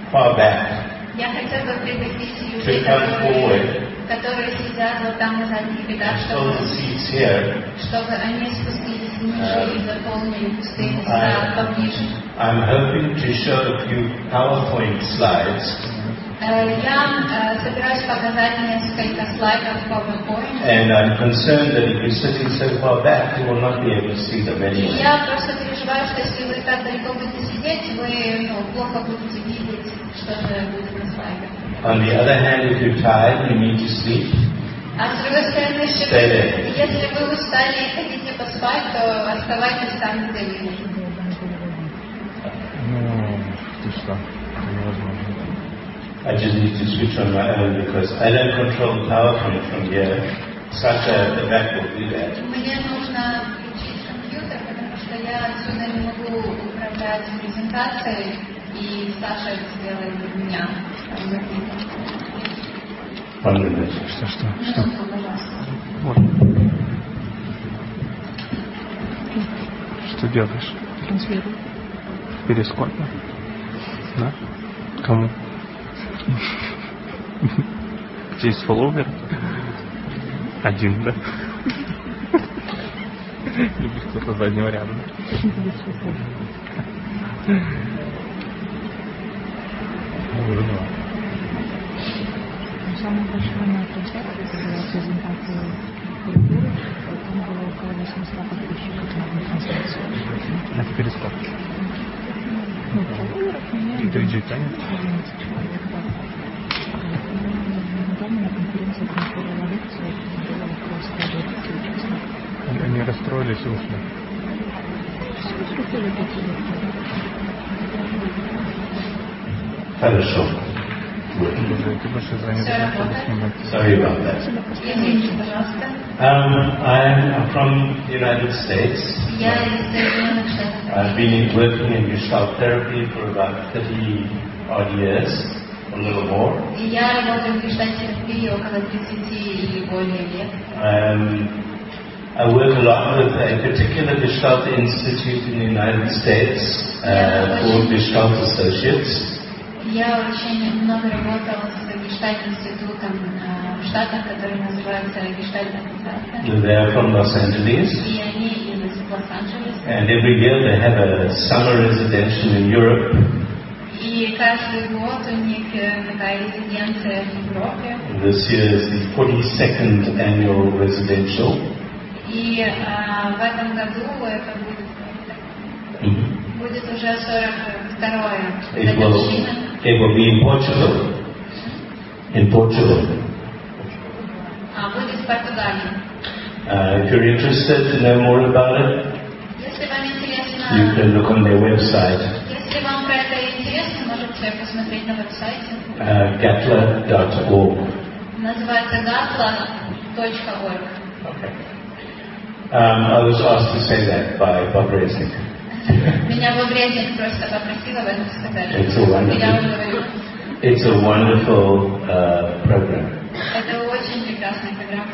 far back. Я хотел бы пригласить To людей, come forward. которые сидят вот там на задних рядах, Fill the seats here. чтобы они спустились ниже и заполнили пустые места поближе. I'm hoping to show a few PowerPoint slides. Я собираюсь показать несколько слайдов PowerPoint. And I'm concerned that if you're sitting so far back, you will not be able to see them anyway. Я просто переживаю, что если вы так далеко будете сидеть, вы плохо будете видеть, что же будет на слайдах. On the other hand, if you're tired, you need to sleep. А с другой стороны, если вы устали и хотите поспать, то оставайтесь там, где вы. Ну, ты что? Это невозможно. I just need to switch on my own because I don't control the PowerPoint from here. Sasha at the back will do that. Мне нужно включить компьютер, потому что я отсюда не могу управлять презентацией, и Саша это сделает для меня. Что? Минутку, пожалуйста. Вот. Что делаешь? Транслирую. В перископе? Да? Кому? Есть фолловер? Один, да? Любишь кто-то заднего ряда? Самая большая моя трансляция, это была презентация культуры, там было около 800 подписчиков на трансляцию. Это перископ. Ну, фолловеров у меня... И 3G тянет? 11 человек, да. Недавно на конференции транслировала лекцию, это было около 100 участников. Они расстроились и ушли. Все хотели такие. Хорошо. Sorry about that. I'm from the United States. I've been working in Gestalt therapy for about 30 odd years, a little more. I work a lot with a particular Gestalt institute in the United States called Gestalt Associates. Я очень много работала с Гештальт-институтом в Штатах, который называется Гештальт-ассоциация. They're from Los Angeles. И они из Лос-Анджелеса. And every year they have a summer residential in Europe. И каждый год у них такая резиденция в Европе. This year is the 42nd annual residential. И в этом году это будет уже 42-е годовщина. It will be in Portugal. In Portugal. Будет в Португалии. If you're interested to know more about it, если вам интересно, you can look on their website. Если вам про это интересно, можете посмотреть на веб-сайте. Gatla.org. Называется gatla.org. Okay. I was asked to say that by Bob Resnick. Меня Боб Резник просто попросил об этом сказать. It's a wonderful program. Это очень прекрасная программа.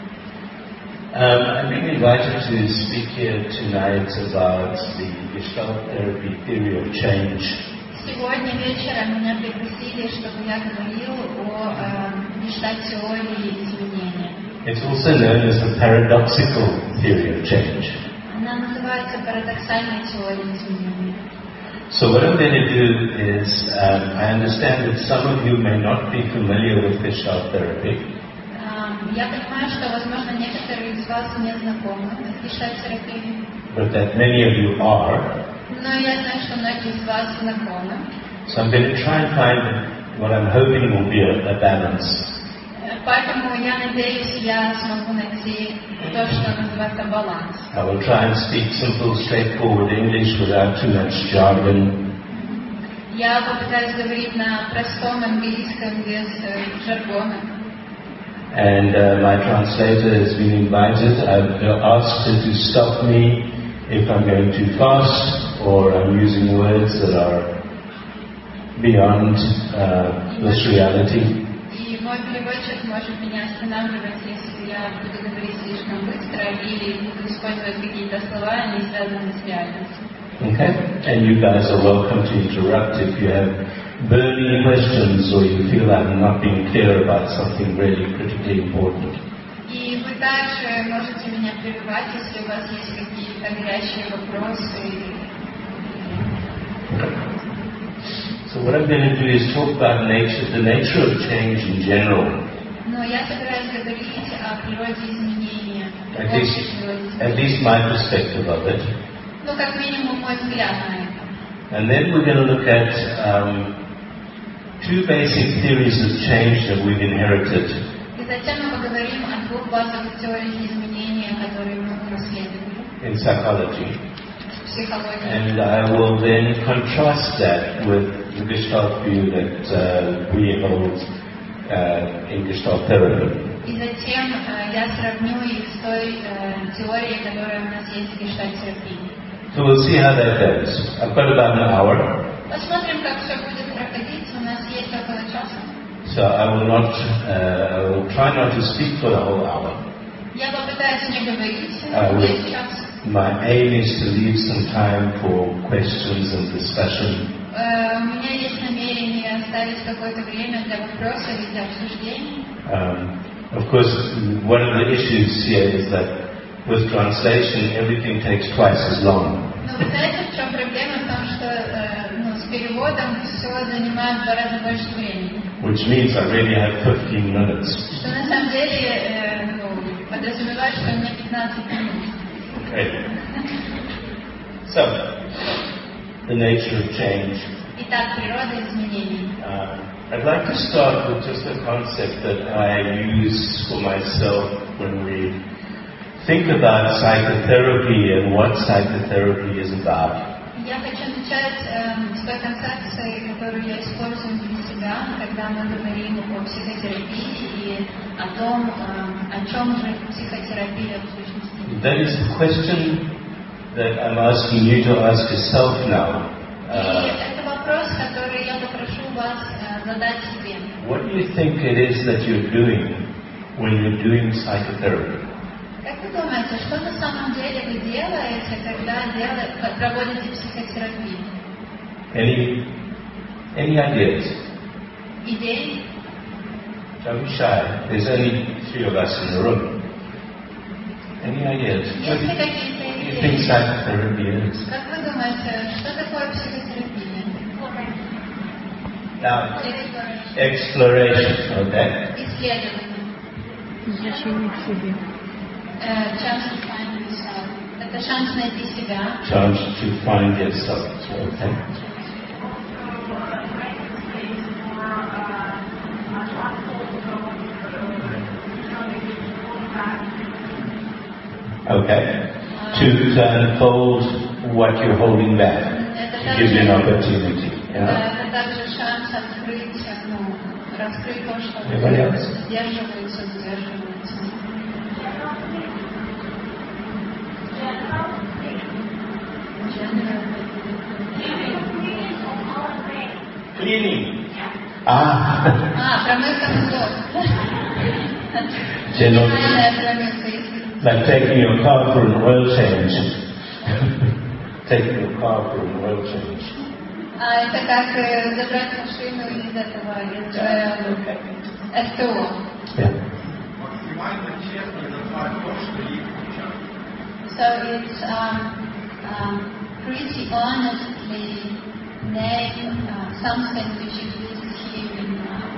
I'm being invited to speak here tonight about the Gestalt therapy theory of change. Сегодня вечером меня пригласили, чтобы я говорил о гештальт-теории изменения. It's also known as the paradoxical theory of change. Она называется парадоксальной теорией изменения. So what I'm going to do is, I understand that some of you may not be familiar with Gestalt therapy. Я понимаю, что, возможно, некоторые из вас не знакомы с гештальт-терапией. But that many of you are. Но я знаю, что многие из вас знакомы. So I'm going to try and find what I'm hoping will be a balance. Поэтому я надеюсь, я смогу найти то, что называется баланс. I will try and speak simple, straightforward English without too much jargon. Я попытаюсь говорить на простом английском без жаргона. And my translator has been invited. I've asked her to stop me if I'm going too fast or I'm using words that are beyond this reality. И мой переводчик может меня останавливать, если я буду говорить слишком быстро или буду использовать какие-то слова, не связанные с реальностью. Okay? And you guys are welcome to interrupt if you have burning questions or you feel I'm not being clear about something really critically important. И вы также можете меня прерывать, если у вас есть какие-то горячие вопросы. So what I'm going to do is talk about the nature of change in general. Но я собираюсь говорить о природе изменения, At least my perspective of it. Ну, как минимум, мой взгляд на это. And then we're going to look at two basic theories of change that we've inherited. И затем мы поговорим о двух базовых теориях изменения, которые мы унаследовали. In psychology. В психологии. And I will then contrast that with the Gestalt view that we hold in Gestalt therapy. И затем я сравню их с той теорией, которая у нас есть в гештальт-терапии. So we'll see how that goes. I've got about an hour. Посмотрим, как все будет проходить. У нас есть около часа. So I will try not to speak for the whole hour. Я попытаюсь не говорить весь час. My aim is to leave some time for questions and discussion. У меня есть намерение оставить какое-то время для вопросов и для обсуждений. Of course, one of the issues here is that with translation, everything takes twice as long. Но вы знаете, в чем проблема? В том, что с переводом все занимает в 2 раза больше времени. Which means I really have 15 minutes. Что на самом деле подразумевает, что у меня 15 минут. Okay. So, the nature of change. Итак, природа изменений. I'd like to start with just a concept that I use for myself when we think about psychotherapy and what psychotherapy is about. Я хочу начать с той концепции, которую я использую для себя, когда мы говорим о психотерапии и о том, о чем же психотерапия в сущности. That is the question that I'm asking you to ask yourself now. И это вопрос, который я попрошу вас задать себе. What do you think it is that you're doing when you're doing psychotherapy? Как вы думаете, что на самом деле вы делаете, когда проводите психотерапию? Any ideas? Идеи? Don't be shy. There's only 3 of us in the room. Any ideas? Есть ли какие-то What do you think идеи? psychotherapy is? Как вы думаете, что такое психотерапия? Now, exploration, okay? Исследование. Возвращение к себе. Chance to find yourself. Это шанс найти себя. Chance to find yourself, okay? Okay. To unfold what you're holding back. To give you an opportunity. Yeah? Это также шанс раскрыть то, что сдерживается. Cleaning. Промывка мозгов. General, Генеральная промывка, если... like taking your car for an oil change. Taking your car for an oil change. Это как забрать машину из этого, из СТО. Yeah. So it's pretty honestly name something which exists here in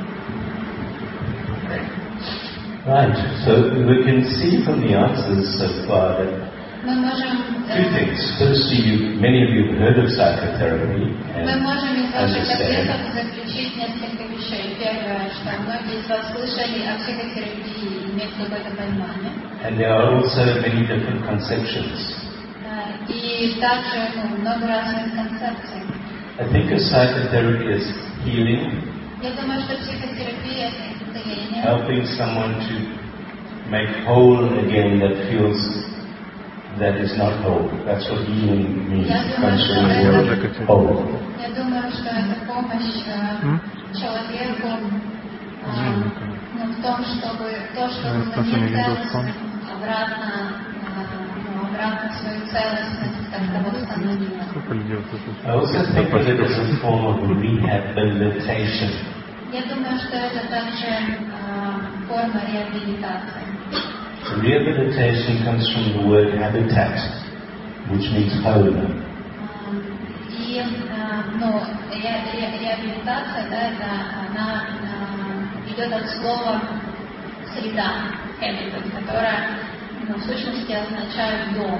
Right. So we can see from the answers so far that Мы можем... two things. Firstly, many of you have heard of psychotherapy Мы and можем из ваших understand. ответов заключить несколько вещей. Первое, что многие из вас слышали о психотерапии и имеют какое-то понимание. And there are also many different conceptions. И также много разных концепций. I think of psychotherapy as healing, Я думаю, что психотерапия – это исцеление. helping someone to make whole again that feels that is not whole. That's what healing means. It comes from the word whole. Я думаю, что это помощь человеку в том, чтобы то, что было не целостным, обратно обратно в свою целостность, как того становится. Сколько людей вот это I also think of it as a form of rehabilitation. Я думаю, что это также форма реабилитации. Rehabilitation comes from the word habitat, which means home. И реабилитация, да, это она идет от слова среда, habitat, которая в сущности означает дом.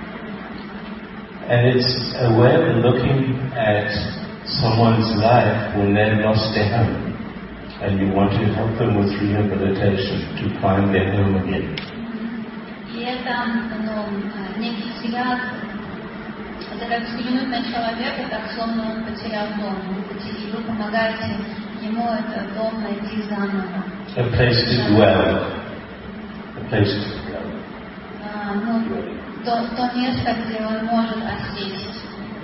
And it's a way of looking at someone's life when they lost their home. And you want to help them with rehabilitation to find their home again. И это некий взгляд, это как взглянуть на человека, так словно он потерял дом. И вы помогаете ему этот дом найти заново. A place to dwell. A place to dwell. То место, где он может осесть.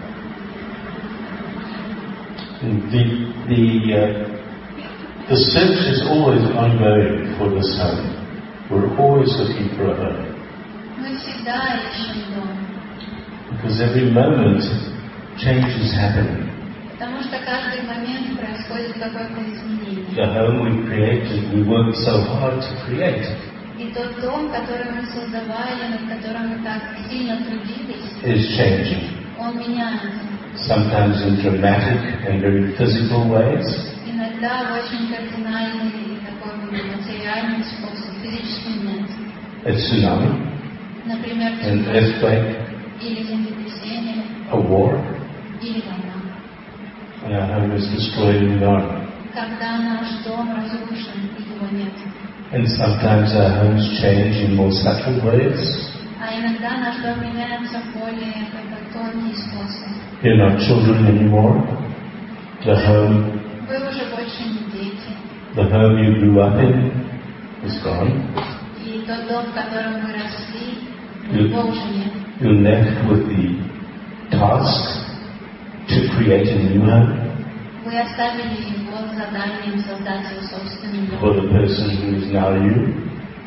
The search is always ongoing for this home. We're always looking for a home. Мы всегда ищем дом. Because every moment change is happening. Потому что каждый момент происходит какое-то изменение. The home we created, we worked so hard to create. И тот дом, который мы создавали, над которым мы так сильно трудились, Is changing. он меняется. Sometimes in dramatic and very physical ways. Иногда в очень кардинальный и такой материальный способ, физический нет. A tsunami, Например, an earthquake, или землетрясение, a war, или война. and our home is destroyed and gone. Когда наш дом разрушен, и его нет. And sometimes our homes change in more subtle ways. А иногда наш дом меняется в более тонкий способ. You're not children anymore. The home Вы уже больше не дети. The home you grew up in is gone. И тот дом, в котором вы росли, его уже нет. You're left with the task to create a new home Вы оставили его с заданием создать свой собственный дом. for the person who is now you.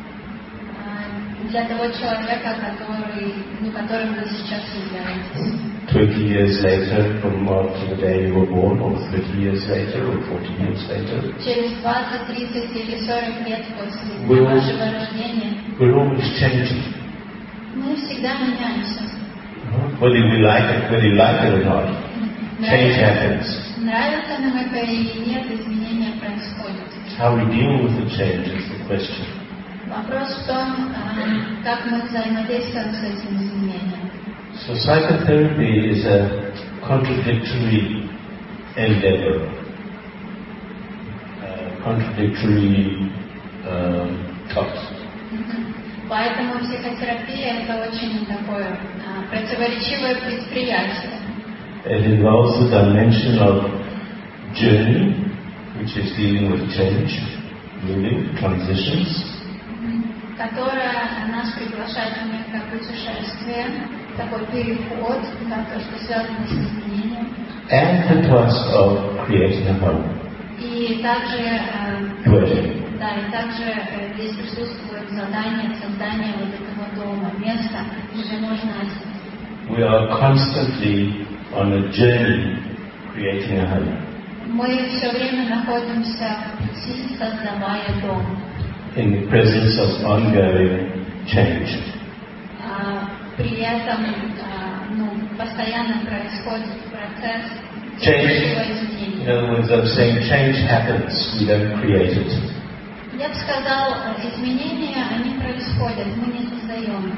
Для того человека, которым вы сейчас являетесь. 20 years later from after the day you were born, or 30 years later, or 40 years later. Через 20, 30 или 40 лет после Вы- вашего рождения We're always changing. мы всегда меняемся. Whether we like it or not, change happens. Нравится нам это или нет, изменения происходят. How we deal with the change is the question. Вопрос в том, как мы взаимодействуем с этим изменением. So psychotherapy is a contradictory endeavor, contradictory task. Поэтому психотерапия это очень такое противоречивое предприятие. It involves the dimension of journey, which is dealing with change, moving, transitions, которая нас приглашает в некое путешествие, такой переход, то, что связано с изменением. and the task of creating a home. И также, Dwelling. и также здесь присутствует задание создания вот этого дома, места, где можно осесть. We are constantly on a journey creating a home. Мы все время находимся в пути, создавая дом. In the presence of ongoing change. При этом постоянно происходит процесс Change. изменения. In other words, I'm saying change happens, we don't create it. Я бы сказал, изменения, они происходят, мы не создаем.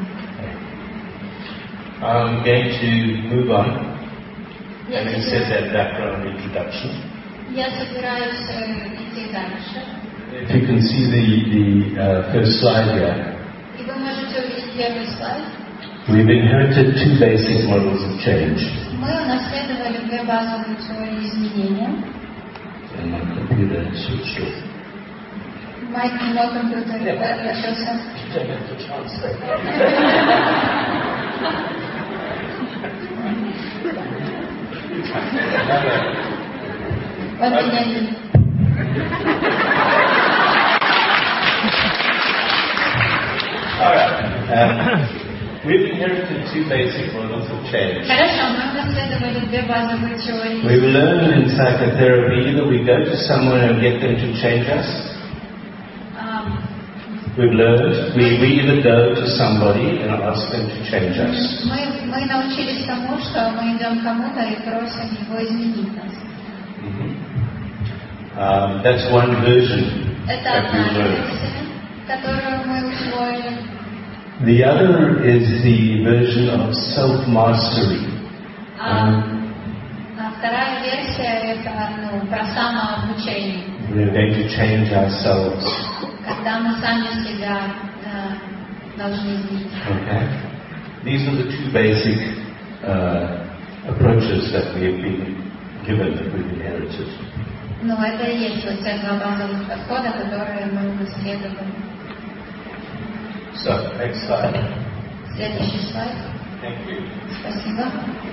I'm going to move on, Я having said собираюсь, that background introduction. я собираюсь идти дальше. If you can see the first slide here, И вы можете увидеть первый слайд. we've inherited two basic models of change. Мы унаследовали две базовые теории изменения. And my computer switched off. Мой компьютер отключился. Don't have to translate. Вот меня видно. All right. We've inherited two basic models of change. Хорошо, мы унаследовали две базовые теории. We've learned in psychotherapy either we go to someone and get them to change us. We've learned we either go to somebody and ask them to change us. Мы научились тому, что мы идем к кому-то и просим его изменить нас. That's one version Это that we одна learned. версия, которую мы усвоили. The other is the version of self-mastery. Вторая версия это про самообучение. We're going to change ourselves. Когда мы сами себя должны изменить. Okay? These are the two basic approaches that we have been given, that we've inherited. Ну, это и есть вот те два базовых подхода, которые мы исследовали. So, next slide. Следующий слайд. Thank you. Спасибо.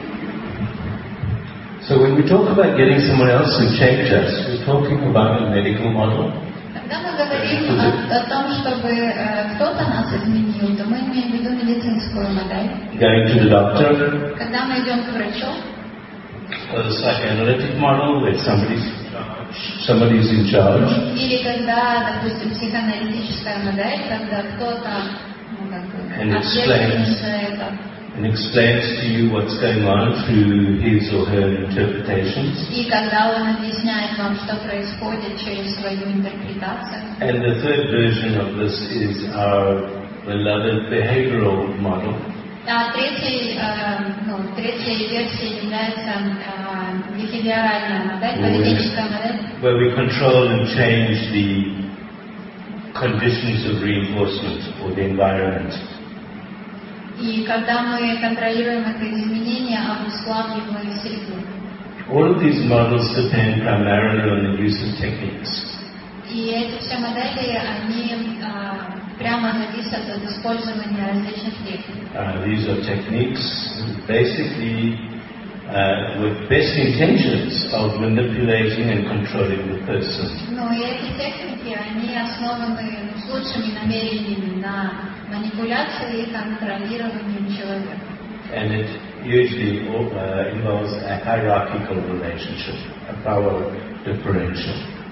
So when we talk about getting someone else to change us, we're talking about a medical model. Когда мы говорим о том, чтобы кто-то нас изменил, то мы имеем в виду медицинскую модель. Going to the doctor. Когда мы идем к врачу. Or the psychoanalytic model, where somebody's in charge. Или когда, допустим, психоаналитическая модель, когда кто-то ответственен за это. And explains to you what's going on through his or her interpretations. И когда он объясняет вам, что происходит через свою интерпретацию. And the third version of this is our beloved behavioral model. А третьей версией является бихевиоральная модель, поведенческая модель. Where we control and change the conditions of reinforcement or the environment. И когда мы контролируем это изменение, обуславливаем среду. All of these models depend primarily on the use of techniques. И эти все модели, они прямо зависят от использования различных техник. These are techniques basically with best intentions of manipulating and controlling the person. Ну и эти техники, они основаны с лучшими намерениями на манипуляции и контролировании человека. And it usually involves a hierarchical relationship, a power differential.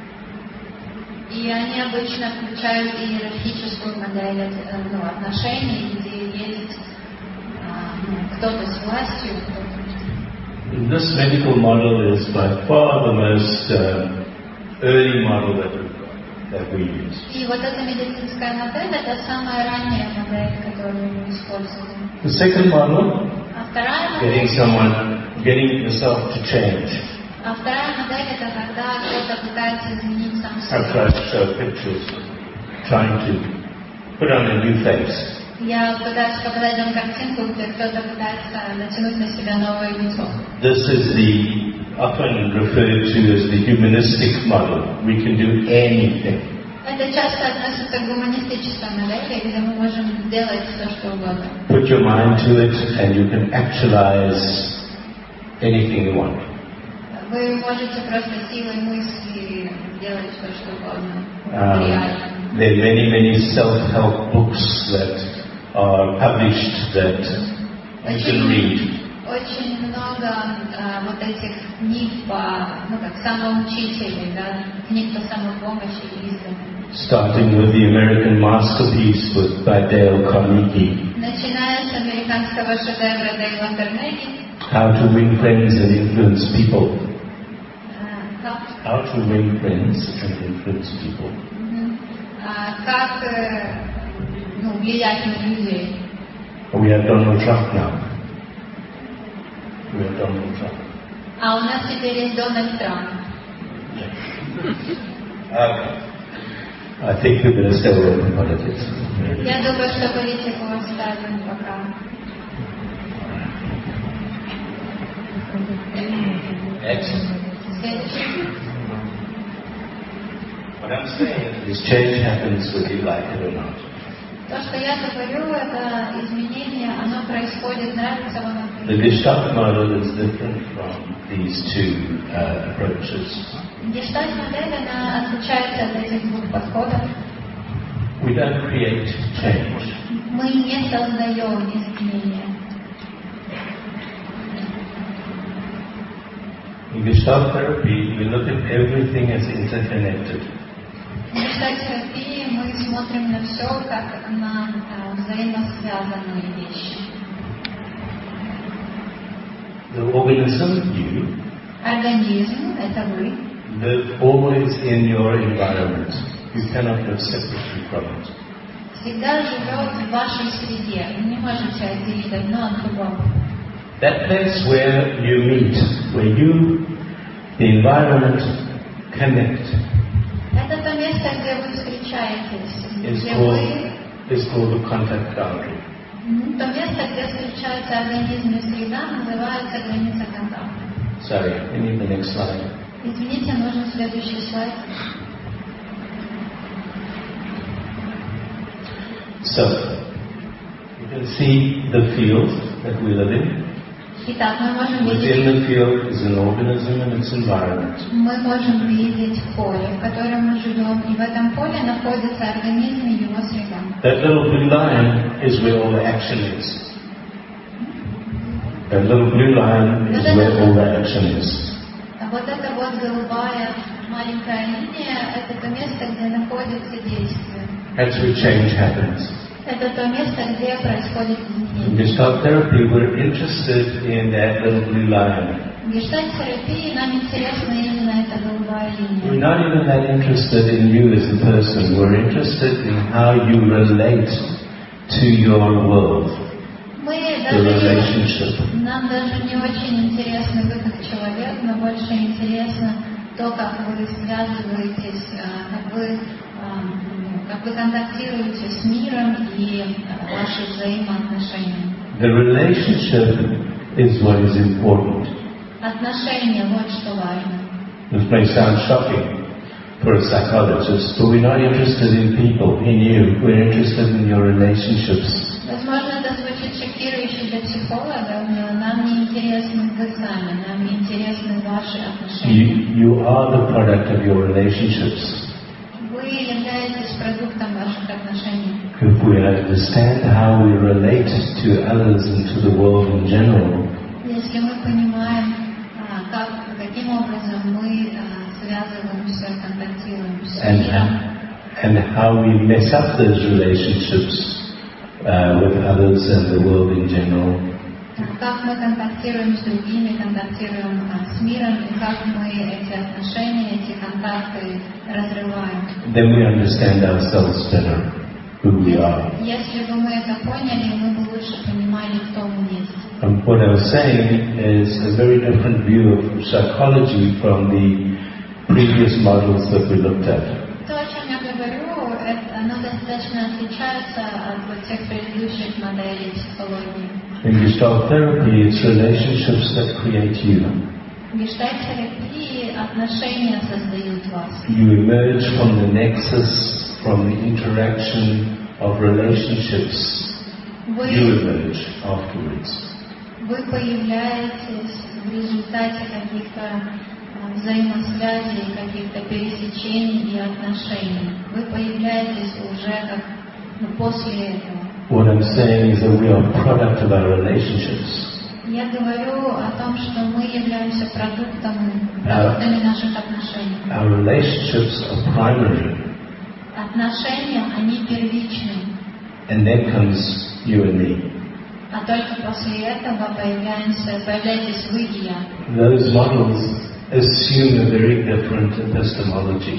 И они обычно включают иерархическую модель отношений, где есть кто-то с властью, кто-то. This medical model is by far the most early model that we use. И вот эта медицинская модель – это самая ранняя модель, которую мы используем. The second model, А вторая модель getting yourself to change. – это когда кто-то пытается изменить сам I've себя. tried to show pictures, trying to put on a new face. Я пытаюсь показать вам картинку, где кто-то пытается натянуть на себя новое лицо. This is often referred to as the humanistic model. We can do anything. Это часто относится к гуманистической модели, где мы можем сделать все, что угодно. Put your mind to it and you can actualize anything you want. Вы можете просто силой мысли сделать все, что угодно. Реально. There are many self-help books that are published that you can read. Очень много вот этих книг по, как самоучителей, да, книг по самопомощи изданы. Starting with the American masterpiece by Dale Carnegie. Начиная с американского шедевра Дейла Карнеги. How to win friends and influence people. Как? How to win friends and influence people. Как влиять на людей. We have Donald Trump now. We have Donald Trump. А у нас теперь есть Дональд Трамп. I think we're going to stay away from politics. Я думаю, что политику оставим пока. Excellent. Следующий. What I'm saying is change happens whether you like it or not. То, что я говорю, это изменение, оно происходит, нравится вам. The Gestalt model is different from these two approaches. Гештальт-модель, она отличается от этих двух подходов. We don't create change. Мы не создаем изменения. Gestalt therapy, we look at everything as interconnected. В гештальт-терапии мы смотрим на все как на взаимосвязанные вещи. The organism, you, Организм – это вы. live always in your environment. You cannot live separately from it. Всегда живет в вашей среде. Вы не можете отделить одно от другого. That place where you meet, where you, the environment, connect, Это то место, где вы встречаетесь, is где вы... called the contact boundary. То место, где встречаются организм и среда, называется граница контакта. Sorry, we need the next slide. Извините, нужен следующий слайд. So, you can see the field that we live in. Итак, мы можем видеть... Within the field is an organism and its environment. Мы можем видеть поле, в котором мы живем, и в этом поле находится организм и его среда. That little blue line is where all the action is. That little blue line is where all the action is. А вот эта вот голубая маленькая линия – это то место, где находится действие. That's where change happens. Это то место, где происходит In изменение. Gestalt therapy, we're interested in that little blue line. В гештальт-терапии нам интересна именно эта голубая We're линия. not even that interested in you as a person. We're interested in how you relate to your world, Мы the даже relationship. нам даже не очень интересно вы как человек, но больше интересно то, как вы связываетесь, как вы контактируете с миром и ваши взаимоотношения. The relationship is what is important. Отношения – вот что важно. This may sound shocking for a psychologist, but we're not interested in people, in you. We're interested in your relationships. Возможно, это звучит шокирующе для психолога, но нам не интересны вы сами, нам интересны ваши отношения. You are the product of your relationships. Вы являетесь продуктом ваших отношений. If we understand how we relate to others and to the world in general, Если мы понимаем, каким образом мы связываемся, контактируем с миром, and how we mess up those relationships with others and the world in general, как мы контактируем с другими, контактируем с миром, и как мы эти отношения, эти контакты разрываем. then we understand ourselves better, who we are. Если бы мы это поняли, мы бы лучше понимали, кто мы есть. And what I was saying is a very different view of psychology from the previous models that we looked at. То, о чем я говорю, оно достаточно отличается от вот тех предыдущих моделей психологии. In Gestalt therapy, it's relationships that create you. В гештальт-терапии отношения создают вас. You emerge from the nexus, from the interaction of relationships. You Вы, emerge afterwards. вы появляетесь в результате каких-то взаимосвязей, каких-то пересечений и отношений. Вы появляетесь уже как после этого. What I'm saying is that we are a product of our relationships. Я говорю о том, что мы являемся продуктами наших отношений. Our relationships are primary, Отношения, они первичны, and then comes you and me. а только после этого появляетесь вы и я. Those models assume a very different epistemology.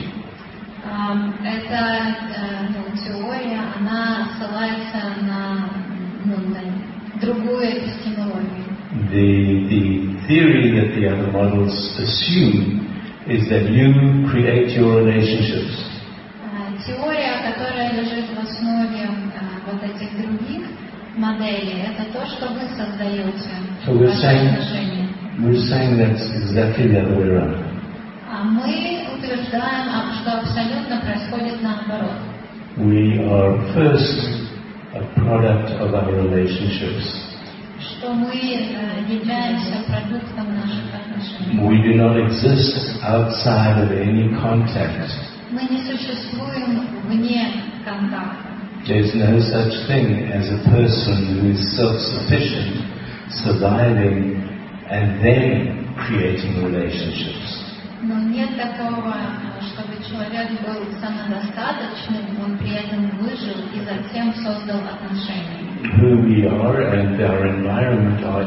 Эта теория, она ссылается на другую эпистемологию. The theory that the other models assume is that you create your relationships. Теория, которая лежит в основе вот этих других моделей, это то, что вы создаете ваши отношения. We're saying that's exactly the other way around. А мы утверждаем, что абсолютно происходит наоборот. We are first a product of our relationships. Что мы являемся продуктом наших отношений. We do not exist outside of any contact. Мы не существуем вне контакта. There's no such thing as a person who is self-sufficient, surviving, and then creating relationships. Но нет такого, чтобы человек был самодостаточным, он при этом выжил и затем создал отношения. Who we are and our environment are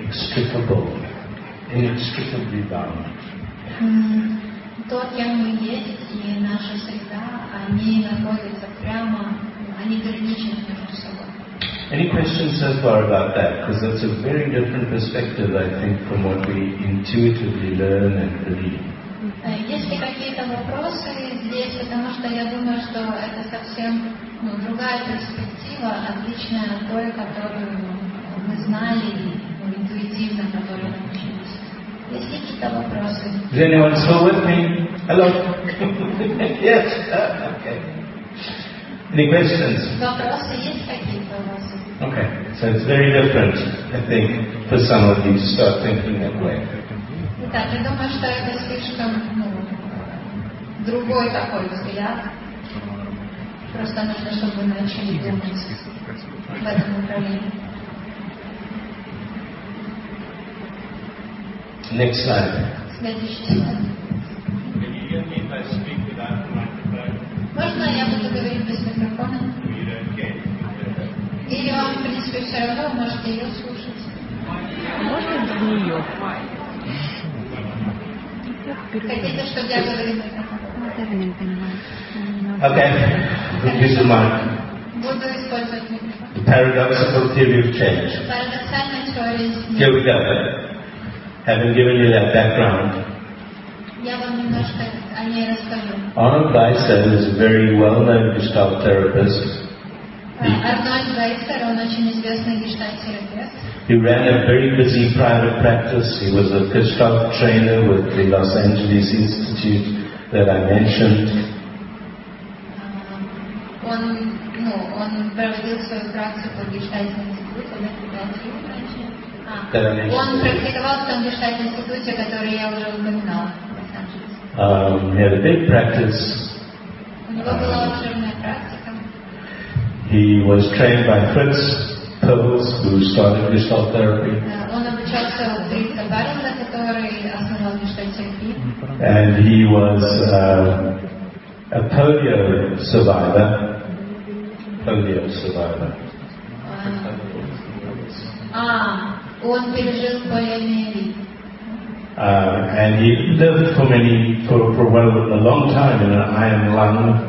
inextricably bound. То, кем мы есть, и наша среда, они находятся прямо, они граничат между собой. Any questions so far about that? Because that's a very different perspective, I think, from what we intuitively learn and believe. Есть ли какие-то вопросы здесь, потому что я думаю, что это совсем другая перспектива, отличная от той, которую мы знали, интуитивно, которую мы учились. Есть ли какие-то вопросы? Is anyone still with me? Hello? Yes? Okay. Any questions? Вопросы есть какие-то у вас? Okay, so it's very different, I think, for some of you to start thinking that way. Итак, я думаю, что это слишком другой такой взгляд. Просто нужно, чтобы вы начали думать в этом направлении. Next slide. Следующий слайд. Можно я буду говорить без микрофона? Или вам, в принципе, все равно, вы можете ее слушать? Можно без нее? Хотите, чтобы я говорила микрофон? Даже не понимаю. Okay, use the mic. Буду использовать микрофон. The paradoxical theory of change. Парадоксальная теория Here we изменений. go. Having given you that background, Я вам немножко о ней расскажу. Arnold Weiser is a very well-known Gestalt therapist. Арнольд Вейсер, он очень известный гештальт-терапевт. He ran a very busy private practice. He was a Gestalt trainer with the Los Angeles Institute that I mentioned. Он проводил свою практику в гештальтном институте, Он практиковал в том гештальт-институте, который я уже упоминала в Лос-Анджелесе. He had a big practice. У него была обширная практика. He was trained by Fritz Perls, who started Gestalt therapy. Он обучался у Фрица Перлса, который основал гештальт-терапию. And he was a polio survivor. Он пережил полиомиелит. And he lived for a long time in an iron lung.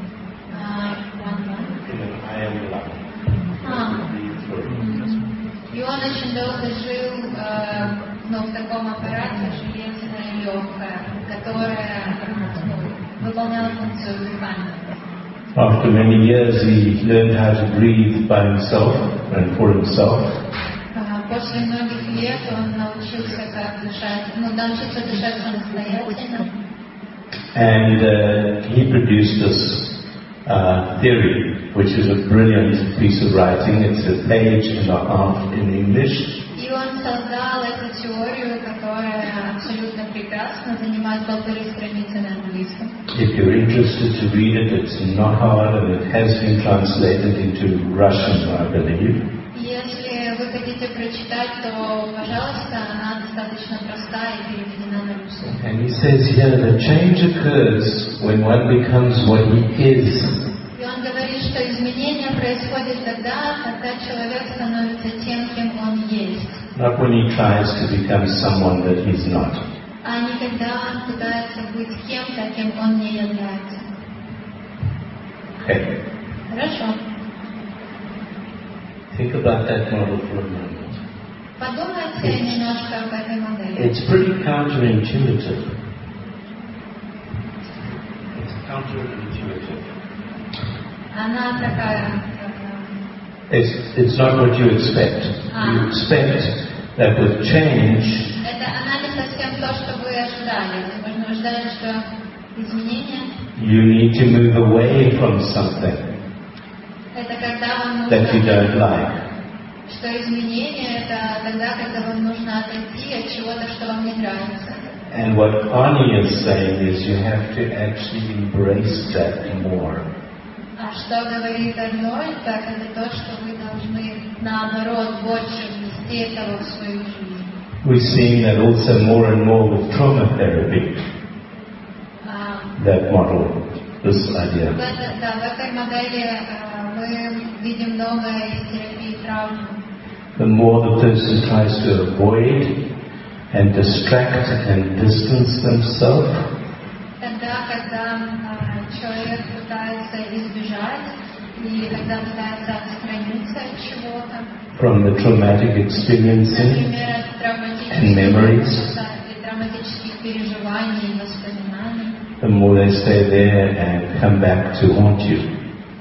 И он очень долго жил в таком аппарате железное легкое, которое выполняло функцию дыхания. After many years, he learned how to breathe by himself and for himself. После многих лет он научился научиться дышать самостоятельно. And he produced this theory, which is a brilliant piece of writing. It's a page and a half in English. И он создал эту теорию, которая абсолютно прекрасно занимает 1,5 страницы на английском. If you're interested to read it, it's not hard and it has been translated into Russian, I believe. Если вы хотите прочитать, то, пожалуйста, она достаточно простая и переведена на русский. And he says here that change occurs when one becomes what he is. И он говорит, что изменение происходит тогда, когда человек становится тем, кем он есть. Not when he tries to become someone that he's not. А не когда он пытается быть кем-то, кем он не является. Okay. Хорошо. Think about that model for a moment. Подумайте немножко об этой модели. It's pretty counterintuitive. It's counterintuitive. Она такая... It's not what you expect. You expect that with change, Она не совсем то, что вы ожидали. Возможно, ожидали, что изменения... you need to move away from something Это когда вам that you нужно... don't like. Что изменения это тогда, когда вам нужно отойти от чего-то, что вам не нравится. And what Ani is saying is you have to actually embrace that more. А что говорит Арнольд, так это то, что вы должны, наоборот, больше внести этого в свою жизнь. We're seeing that also more and more with trauma therapy, that model, this idea. В этой модели мы видим новое из терапии травмы. The more the person tries to avoid and distract and distance themselves Когда человек пытается избежать и когда пытается отстраниться от чего-то, from the traumatic experiencing например, от and memories, травматических переживаний и воспоминаний, the more they stay there and come back to haunt you.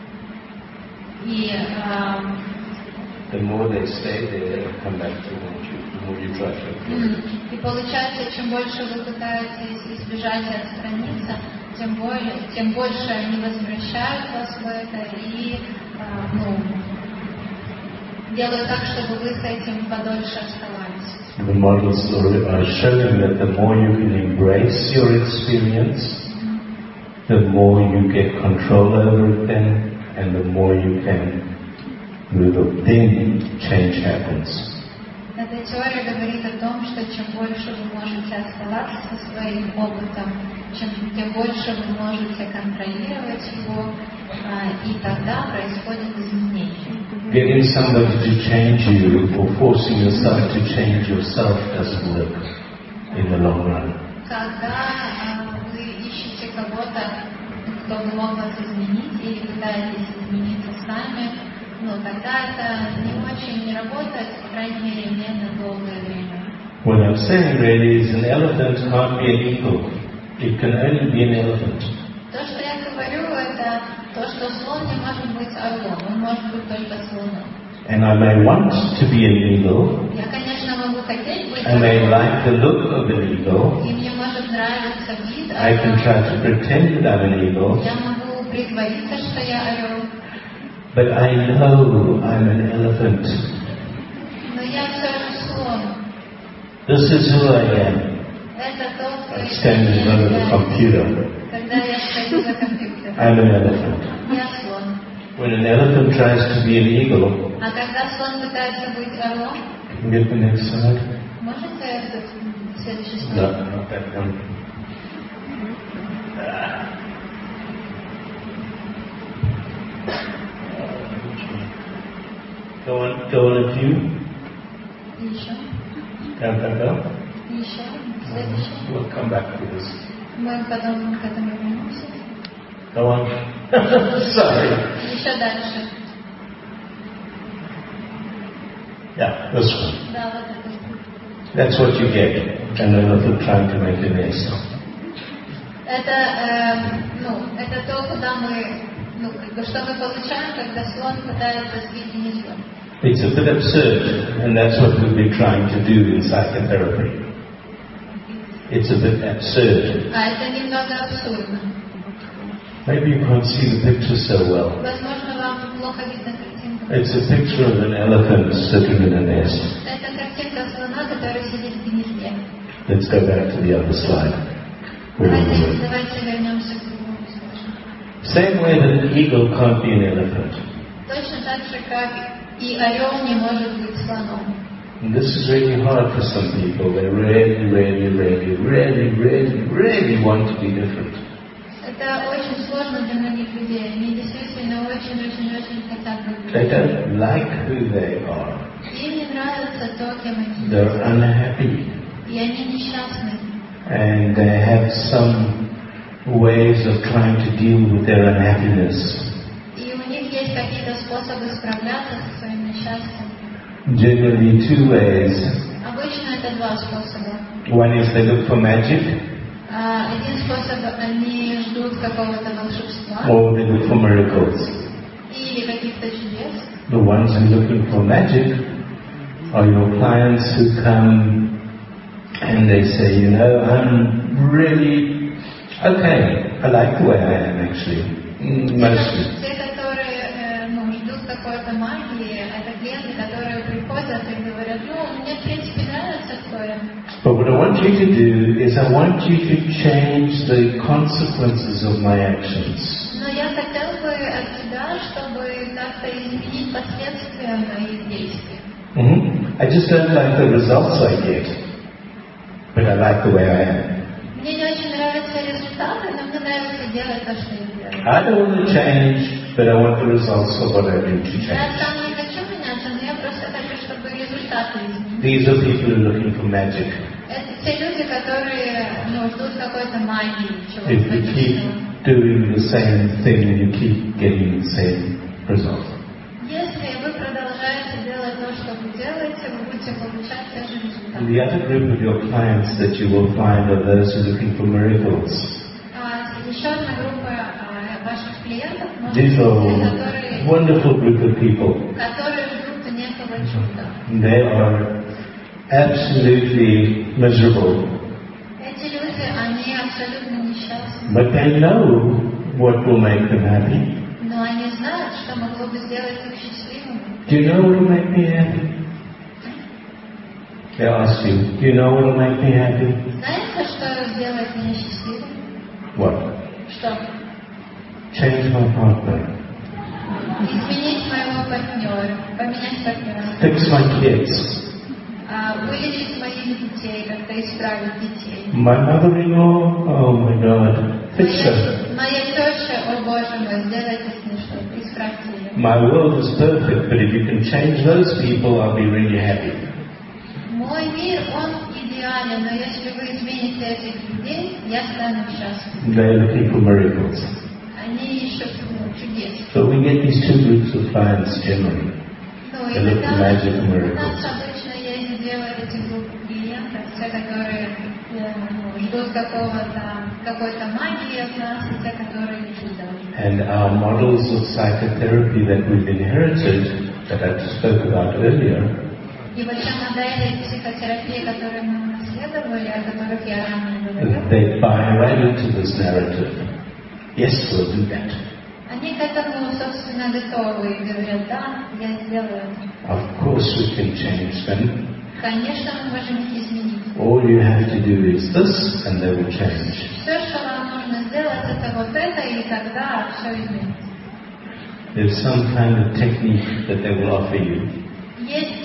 и The more they stay there and come back to haunt you, the more you try to avoid. И получается, чем больше вы пытаетесь избежать и отстраниться, тем больше они возвращают вас в это и делают так, чтобы вы с этим подольше оставались. The models are showing that the more you can embrace your experience, the more you get control over it then, and the more you can move it, then change happens. Эта теория говорит о том, что чем больше вы можете оставаться со своим опытом, тем больше вы можете контролировать его, и тогда происходит изменение. Getting somebody to change you or forcing yourself to change yourself doesn't work in the long run. Когда вы ищете кого-то, кто бы мог вас изменить, или пытаетесь измениться сами, тогда это не очень работает, по крайней мере, не на долгое время. What I'm saying really is an elephant can't be an eagle. It can only be an elephant. То, что я говорю, это то, что слон не может быть орлом, он может быть только слоном. And I may want to be an eagle. Я, конечно, могу хотеть быть I may орлом, like the look of an eagle. и мне может нравиться вид I can орла. try to pretend that I'm an eagle. Я могу притвориться, что я орел, But I know I'm an elephant. но я все же слон. This is who I am. Это то, кто I stand in front of the computer. Когда я стою за компьютером. I'm an elephant. Я слон. When an elephant tries to be an eagle, А когда слон пытается быть орлом, can you get the next slide? можете этот следующий No, слайд? not that one. Go on a few. И еще. Go. И еще. Следующий. We'll come back to this. Мы потом к этому вернемся. Go on. Sorry. Еще дальше. Yeah, this one. Да, вот это. That's what you get. An elephant trying to make a nest. Это то, куда мы, что мы получаем, когда слон пытается свить гнездо. It's a bit absurd, and that's what we've been trying to do in psychotherapy. It's a bit absurd. А это немного абсурдно. Maybe you can't see the picture so well. Возможно, вам плохо видно картинку. It's a picture of an elephant sitting in a nest. Это картинка слона, который сидит в гнезде. Let's go back to the other slide. Давайте вернемся к другому слайду. Same way that an eagle can't be an elephant. Точно так же, как и орел не может быть слоном. And this is really hard for some people. They really want to be different. Это очень сложно для многих людей. Они действительно очень хотят быть. They don't like who they are. Им не нравится то, кем они They're есть. unhappy. И они несчастны. And they have some ways of trying to deal with their unhappiness. И у них есть какие-то способы справляться со своим несчастьем. Generally two ways. Обычно это два способа. One is they look for magic, Один способ, они ждут какого-то волшебства or they look for miracles. или каких-то чудес. The ones who are looking for magic are your clients who come and they say, you know, I'm really okay. I like the way I am actually, mostly. Те, которые ждут какой-то магии, это клиенты, которые приходят и говорят, мне в принципе нравится кто я. But what I want you to do is I want you to change the consequences of my actions. Но я хотел бы от тебя, чтобы как-то изменить последствия моих действий. I just don't like the results I get. but I like the way I am. Мне не очень нравятся результаты, но мне нравится делать то, что я делаю. I don't want to change, but I want the results of what I do to Я change. сам не хочу меняться, но я просто хочу, чтобы результаты изменились. These are people who are looking for magic. Это те люди, которые ждут какой-то магии, чего-то If you keep магического. doing the same thing, you keep getting the same result. Если вы продолжаете делать то, что вы делаете, вы будете получать те же результаты. The other group of your clients that you will find are those who are looking for miracles. Еще одна группа ваших клиентов, может These быть, are которые a wonderful group of people. ждут некого чуда. They are absolutely miserable, Эти люди, они абсолютно несчастны, but they know what will make them happy. но они знают, что могло бы сделать их счастливыми. Do you know what will make me happy? They ask you, do you know what will make me happy? Знаете, что сделает меня счастливым? What? Что? Change my partner. Изменить моего партнера, поменять партнера, Fix my kids. вылечить моих детей, как-то исправить детей. My mother-in-law, oh my God, fix her. Моя теща, о боже мой, сделайте с ней что-то, исправьте ее. My world is perfect, but if you can change those people, I'll be really happy. Мой мир, он идеален, но если вы измените этих людей, я стану счастлив. They're looking for miracles. Они ищут чудес. So we get these two groups of clients generally. Ну, и They look for magic and у miracles. нас обычно есть две эти группы клиентов, те, которые ждут какой-то магии от нас, и те, которые ищут даже. And our models of psychotherapy that we've inherited, that I spoke about earlier, И вот те модели психотерапии, которые мы унаследовали, о которых я ранее говорила, they buy right into this narrative. Yes, we'll do that. они к этому, собственно, готовы и говорят, да, я сделаю это. Of course we can change them. Конечно, мы можем их изменить. All you have to do is this, and they will change. Все, что вам нужно сделать, это вот это, и тогда все изменится. There's some kind of technique that they will offer you. Есть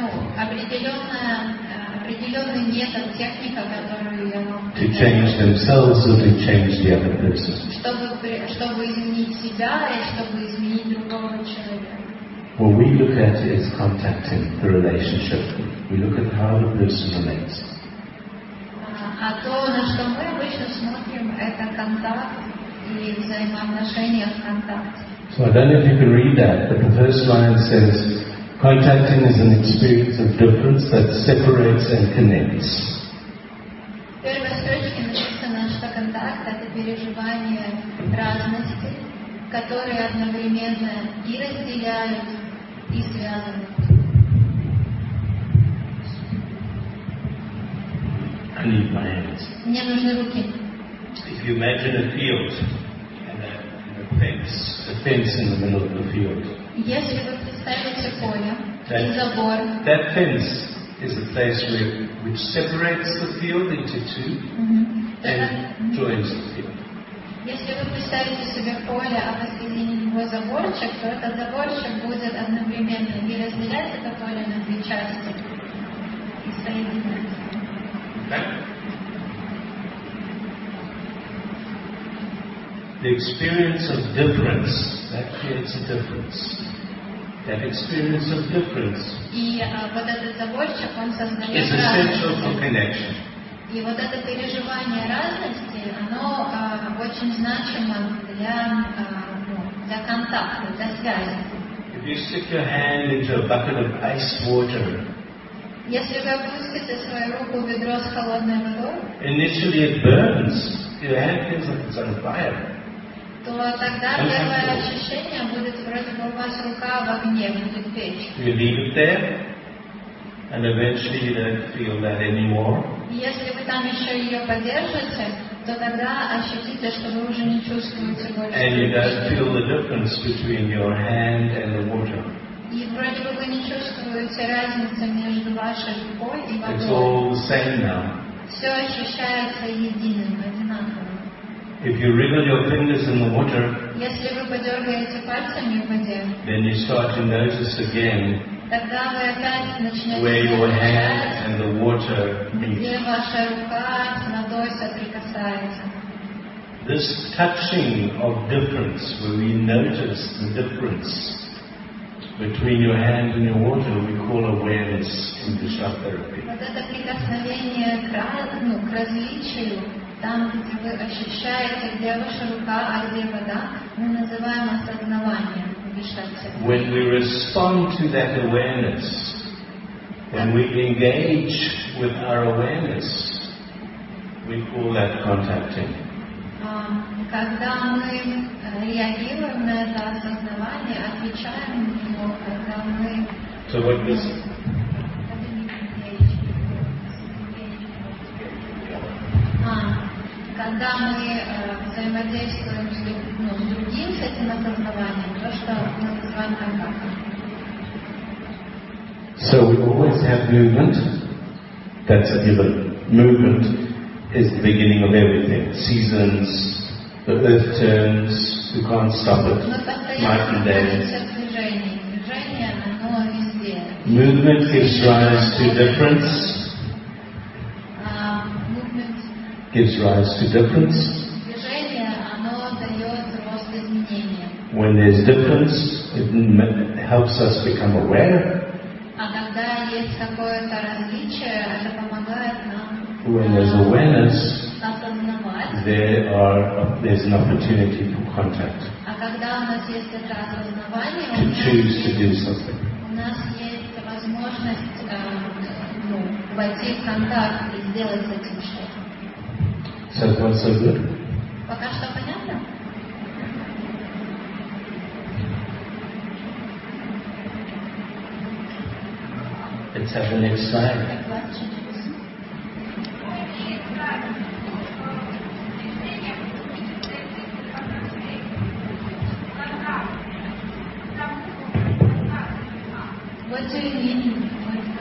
определенный метод, техника, которую я вам To change themselves or to change the other person. чтобы изменить себя и чтобы изменить другого человека. What we look at is contacting the relationship. We look at how the person relates. А то, на что мы обычно смотрим, это контакт и взаимоотношения в контакте. So I don't know if you can read that, but the first line says, contacting is an experience of difference that separates and connects. В первой строчке написано, что контакт – это переживание разности, которые одновременно и разделяют, и связывают. I need my hands. Мне нужны руки. If you imagine a field and a fence in the middle of the field. Если вы представите поле That- и забор, That fence is a place which separates the field into two and joins the field. если вы представите себе поле, а посередине него заборчик, то этот заборчик будет одновременно и разделять это поле на две части и соединять. Okay? The experience of difference, that creates a difference. That experience of difference И вот этот заборчик, он создает is essential for разность. connection. И вот это переживание разности, оно очень значимо для контакта, для связи. If you stick your hand into a bucket of ice water, Если вы опустите свою руку в ведро с холодной водой, initially it burns. Your hand feels like it's on fire. то тогда первое ощущение будет вроде бы у вас рука в огне, будет печь. You leave it there, and eventually you don't feel that anymore. И если вы там еще ее подержите, то тогда ощутите, что вы уже не чувствуете больше. And you don't feel the difference between your hand and the water. И вроде бы вы не чувствуете разницы между вашей рукой и It's водой. all the same now. Все ощущается единым, одинаковым. If you wriggle your fingers in the water, Если вы подергаете пальцами в воде, then you start to notice again тогда вы опять начнете where your hand замечать, and the water meet. где ваша рука с водой соприкасается. This touching of difference, where we notice the difference between your hand and your water, we call awareness in Vishal therapy. Вот это прикосновение к различию, там, где вы ощущаете, где ваша рука, а где вода, мы называем осознаванием в Вишал-терапии. When we respond to that awareness, when we engage with our awareness, we call that contacting. Когда мы реагируем на это осознавание, отвечаем на него, когда мы... So what this... Когда мы взаимодействуем с другим, с этим осознаванием, то, что мы называем контактом. So we always have movement. That's a given. Movement is the beginning of everything. Seasons, the earth turns, you can't stop it. Night and day. Движение, оно везде. Movement gives rise to difference. Gives rise to difference. Движение, оно дает рост изменения. When there's difference, it helps us become aware. А когда есть какое-то различие, это помогает нам When there's awareness, осознавать. there's an opportunity for contact. А когда у нас есть это осознавание, To choose to do something. у нас есть возможность войти в контакт и сделать с этим что-то. So far, so good. Пока что понятно? Let's have the next slide. Как вас чувствуете? What do you mean?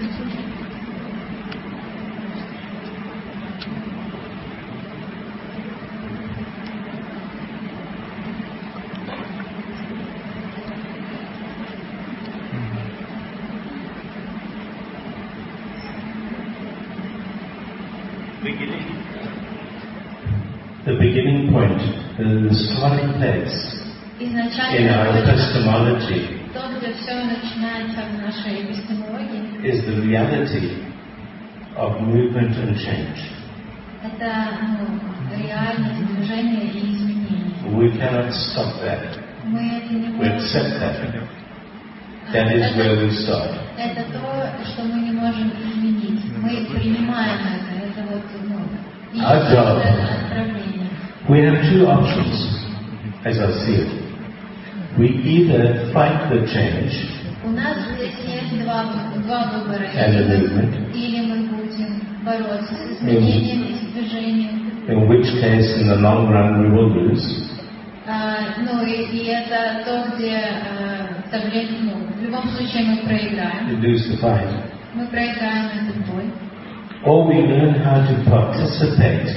The beginning point, the starting place in our epistemology То, где все начинается в нашей эпистемологии, is the reality of movement and change. это реальность движения и изменения. We cannot stop that. Мы это не We можем. accept that. That is where we start. Это то, что мы не можем изменить. Мы принимаем это. Это вот Our job. отправление. We have two options, as I see it. We either fight the change У нас здесь есть два выбора. and the movement, Или мы будем бороться с изменением и с движением. in which case, in the long run, we will lose. И это то, где в любом случае мы проиграем. We lose the fight. Мы проиграем этот бой. Or we learn how to participate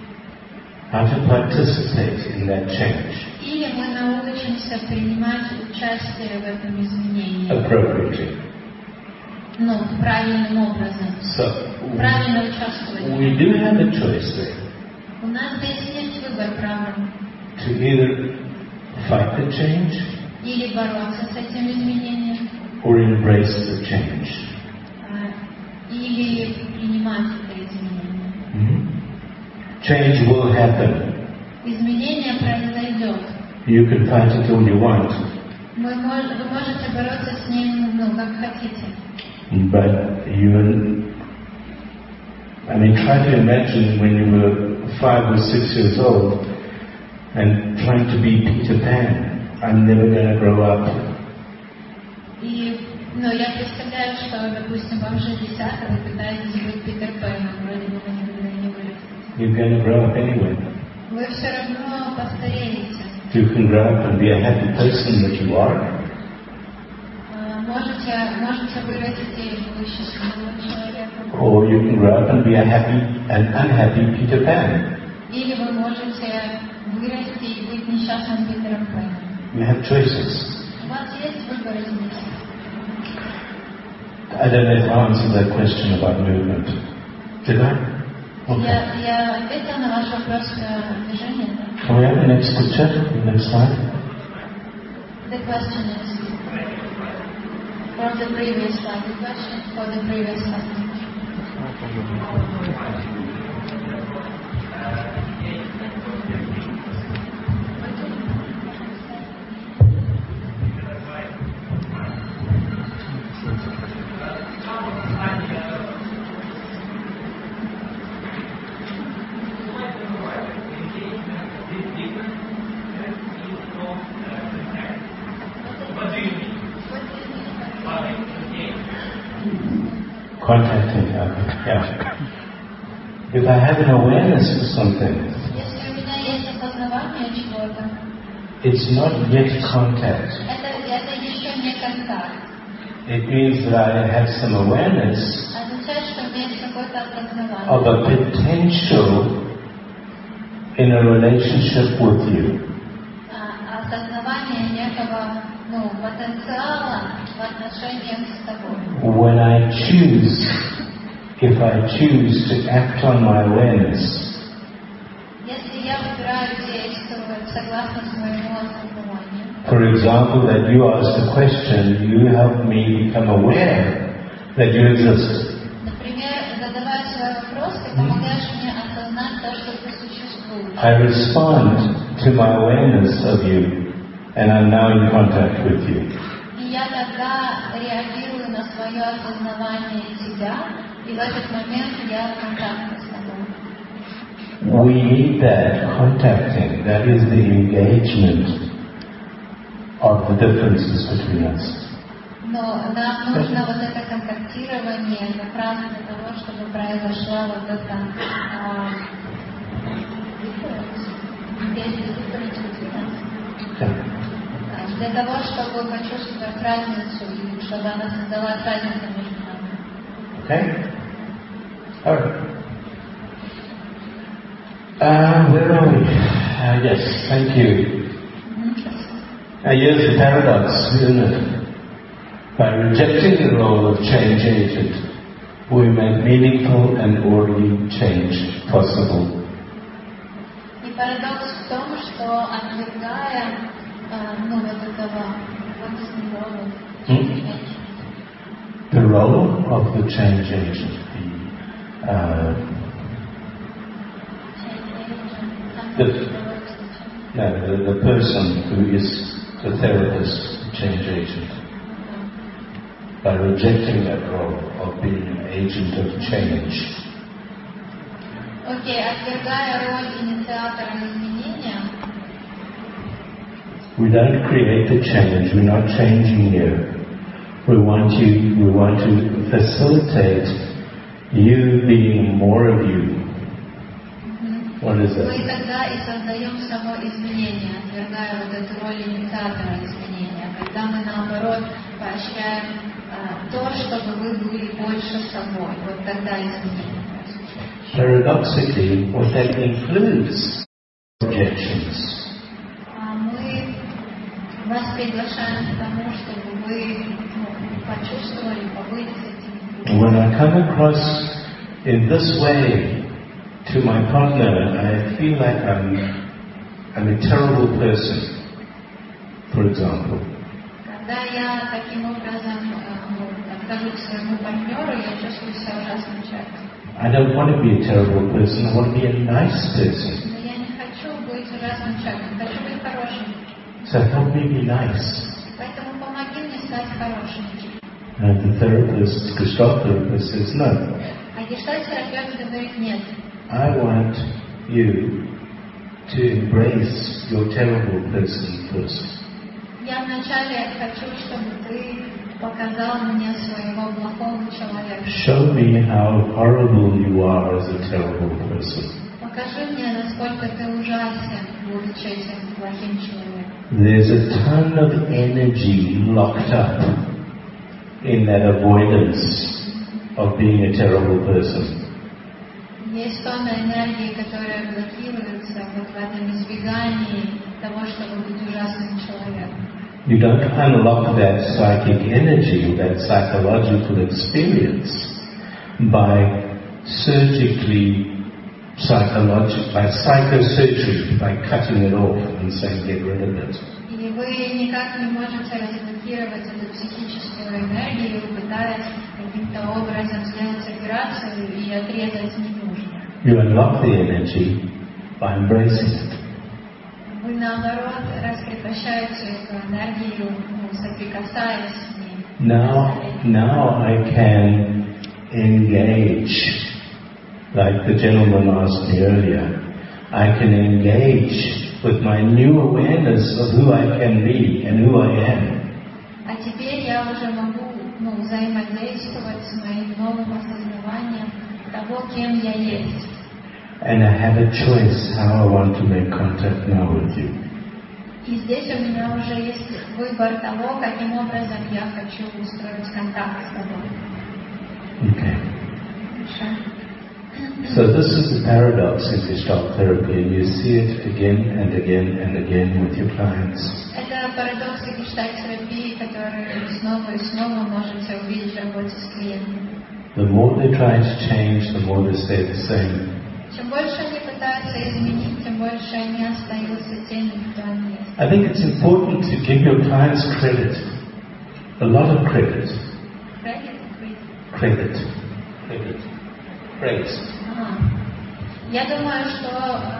in that change Или мы научимся принимать участие в этом изменении. appropriately. Правильным образом. So, Правильно участвовать. we do have a choice there У нас здесь есть выбор, правда. to either fight the change Или бороться с этим изменением, or embrace the change. или принимать это изменение. Change will happen. Изменение произойдет. You can fight it all you want, Вы можете бороться с ним, как хотите. but try to imagine when you were 5 or 6 years old and trying to be Peter Pan. I'm never going to grow up. Я представляю, что, допустим, вам 60, а вы пытаетесь быть Питер Пэном, вроде бы вы никогда не вырастете. You're going to grow up anyway. Вы все равно постареете. You can grow up and be a happy person that you are, Можете вырасти и быть счастливым человеком. or you can grow up and be a happy and unhappy Peter Pan. Или вы можете вырасти и быть несчастным Питером Пэном. You have choices. У вас есть выбор здесь. I don't know if I answered that question about movement. Did I? Okay. Я ответила на ваш вопрос движения, да? Can we have the next picture, the next slide? The question is from the previous slide. The question for the previous slide. Contacting, yeah. If I have an awareness of something, Если у меня есть осознавание чего-то, it's not yet contact. это еще не контакт. It means that I have some awareness Означает, что у меня есть какое-то осознавание. of a potential in a relationship with you. Осознавание некого, потенциала в отношениях с тобой. When I choose, if I choose to act on my awareness, Если я выбираю действовать согласно своему осознаванию, for example, that you asked a question, you help me become aware that you exist. например, задавая свой вопрос, ты помогаешь мне осознать то, что ты существуешь. I respond to my awareness of you, and I'm now in contact with you. И я тогда реагирую на свое осознавание тебя, и в этот момент я в контакте с тобой. We need that contacting, that is the engagement of the differences between us. Но нам нужно вот это контактирование как раз для того, чтобы произошла вот эта для того, чтобы почувствовать разницу и чтобы она создалась разница между нами. Okay? Alright. Where are we? Yes, thank you. Here's the paradox, isn't it? By rejecting the role of change agent, we make meaningful and orderly change possible. И парадокс в том, что отвергая вот этого, what is the role of change? The role of the change agent, the person who is the therapist, the change agent. By rejecting that role of being an agent of change. Окей, отвергая роль инициатора изменения, we don't create the change, we're not changing you. We want to facilitate you being more of you. What is that? Мы тогда и создаем само изменение, отвергая вот эту роль инициатора изменения, когда мы наоборот поощряем то, чтобы вы были больше собой. Вот тогда изменение. Paradoxically, what that includes objections. Мы вас приглашаем к тому, чтобы вы почувствовали, побыли с этим. When I come across in this way to my partner, I feel like I'm a terrible person, for example. Когда я таким образом откажусь своему партнеру, я чувствую себя ужасным человеком. I don't want to be a terrible person, I want to be a nice person. Но я не хочу быть ужасным человеком, хочу быть хорошим. So help me be nice. Поэтому помоги мне стать хорошим. And the therapist, Gestalt therapist, says no. А гештальт-терапевт говорит нет. I want you to embrace your terrible person first. Я вначале хочу, чтобы ты показал мне своего плохого человека. Show me how horrible you are as a terrible person. Покажи мне, насколько ты ужасен, будучи этим плохим человеком. There's a ton of energy locked up in that avoidance of being a terrible person. Есть тонна энергии, которая блокируется вот в этом избегании того, чтобы быть ужасным человеком. You don't unlock that psychic energy, that psychological experience by psychosurgery, by cutting it off and saying get rid of it. И вы никак не можете разблокировать эту психическую энергию, пытаясь каким-то образом сделать операцию и отрезать ненужное. You unlock the energy by embracing it. Вы наоборот раскрепощаете эту энергию, соприкасаясь с ней. Now I can engage, like the gentleman asked me earlier. I can engage with my new awareness of who I can be and who I am. А теперь я уже могу взаимодействовать с моим новым осознаванием того, кем я есть. And I have a choice how I want to make contact now with you. И здесь у меня уже есть выбор того, каким образом я хочу устроить контакт с тобой. Okay. So this is the paradox in Gestalt therapy, and you see it again and again and again with your clients. Это парадокс гештальт-терапии, который снова и снова можете увидеть в работе с клиентами. The more they try to change, the more they stay the same. Чем больше они пытаются изменить, тем больше они остаются теми, кто они есть. I think it's important to give your clients credit, a lot of credit. Credit. Praise. Я думаю, что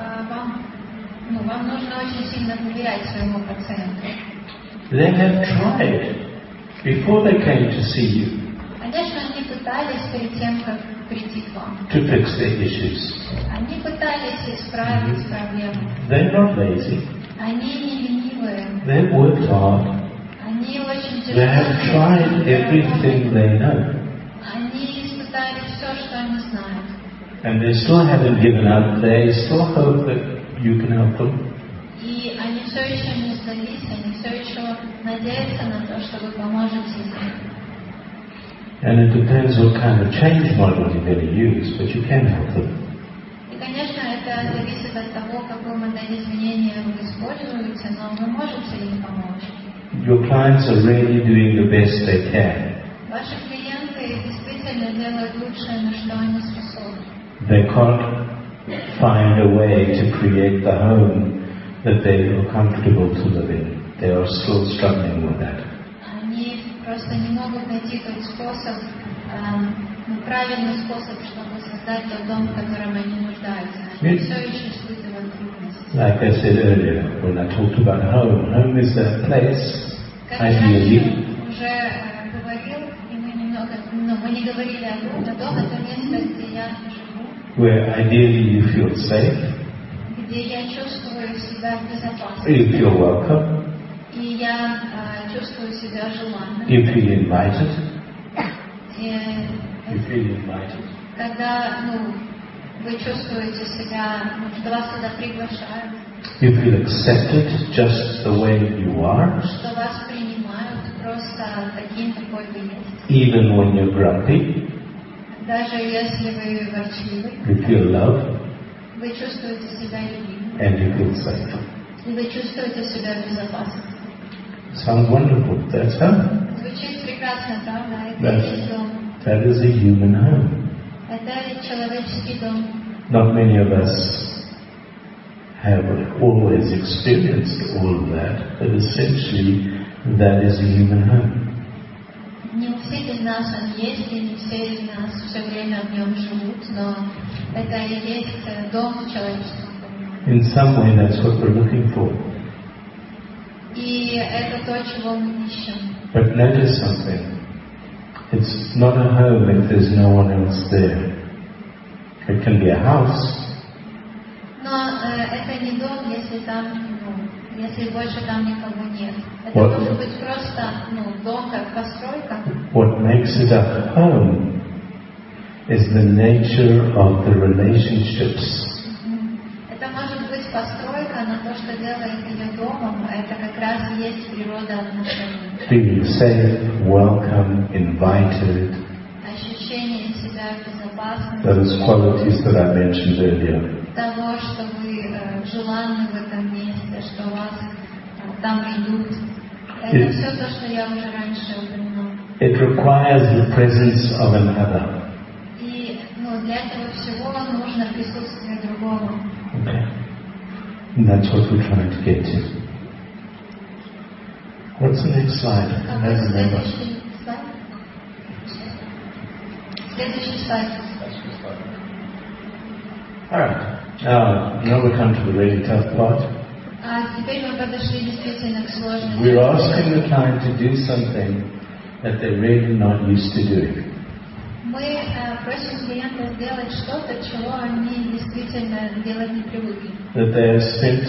вам нужно очень сильно доверять своему пациенту. They have tried before they came to see you. Конечно, они пытались перед тем, как прийти к вам. To fix their issues. Они пытались исправить проблему. They're not lazy. Они не ленивые. They've worked hard. Они очень тяжело. They have tried everything they know. Они испытали все, что они знают. And they still haven't given up. They still hope that you can help them. И они все еще не сдались, они все еще надеются на то, что вы поможете им. And it depends what kind of change model you're going to use, but you can help them. И, конечно, это зависит от того, какую модель изменения вы используете, но вы можете им помочь. Your clients are really doing the best they can. Ваши клиенты действительно делают лучшее, на что они способны. They can't find a way to create the home that they are comfortable to live in. They are still struggling with that. Они просто не могут найти тот способ, правильный способ, чтобы создать тот дом, в котором они нуждаются. Они все еще испытывают трудности. Like I said earlier, when I talked about home is that place, ideally, уже говорил, и мы не говорили о доме. Дом — это место, где я живу. Where ideally you feel safe, где я чувствую себя в безопасности. you feel welcome, и я чувствую себя желанным. you feel invited, you feel invited. Когда вы чувствуете себя, что вас туда приглашают. You feel accepted just the way you are. Что вас принимают просто таким, какой вы есть. Even when you're grumpy. Даже если вы ворчливы. You feel love. Вы чувствуете себя любимым. And you feel safe. И вы чувствуете себя в безопасности. Sounds wonderful. That's home. Звучит прекрасно, правда? Это есть дом. That is a human home. Это человеческий дом. Not many of us have always experienced all of that, but essentially that is a human home. Не у всех из нас он есть, и не все из нас все время в нем живут, но это и есть дом в человеческом доме. In some way, that's what we're looking for. И это то, чего мы ищем. But notice something. It's not a home if there's no one else there. It can be a house. Но это не дом, если там, если больше там никого нет. Это может быть просто, дом как постройка. What makes it a home is the nature of the relationships. Это может быть постройка, но то, что делает ее домом, это как раз и есть природа отношений. Feeling safe, welcome, invited. Ощущение себя в безопасности. Those qualities that I mentioned earlier. Того, что вы желанны в этом месте, что вас там ждут. Это все то, что я уже раньше упомянула. It requires the presence of another. И для этого всего нужно присутствие другого. Okay. And that's what we're trying to get to. What's the next slide? I Какой don't remember. следующий слайд? Следующий слайд. Alright. Now we come to the really tough part. А теперь мы подошли действительно к сложности. We're asking the client to do something that they're really not used to doing. Мы просим клиента сделать что-то, чего они действительно делать не привыкли. That they have spent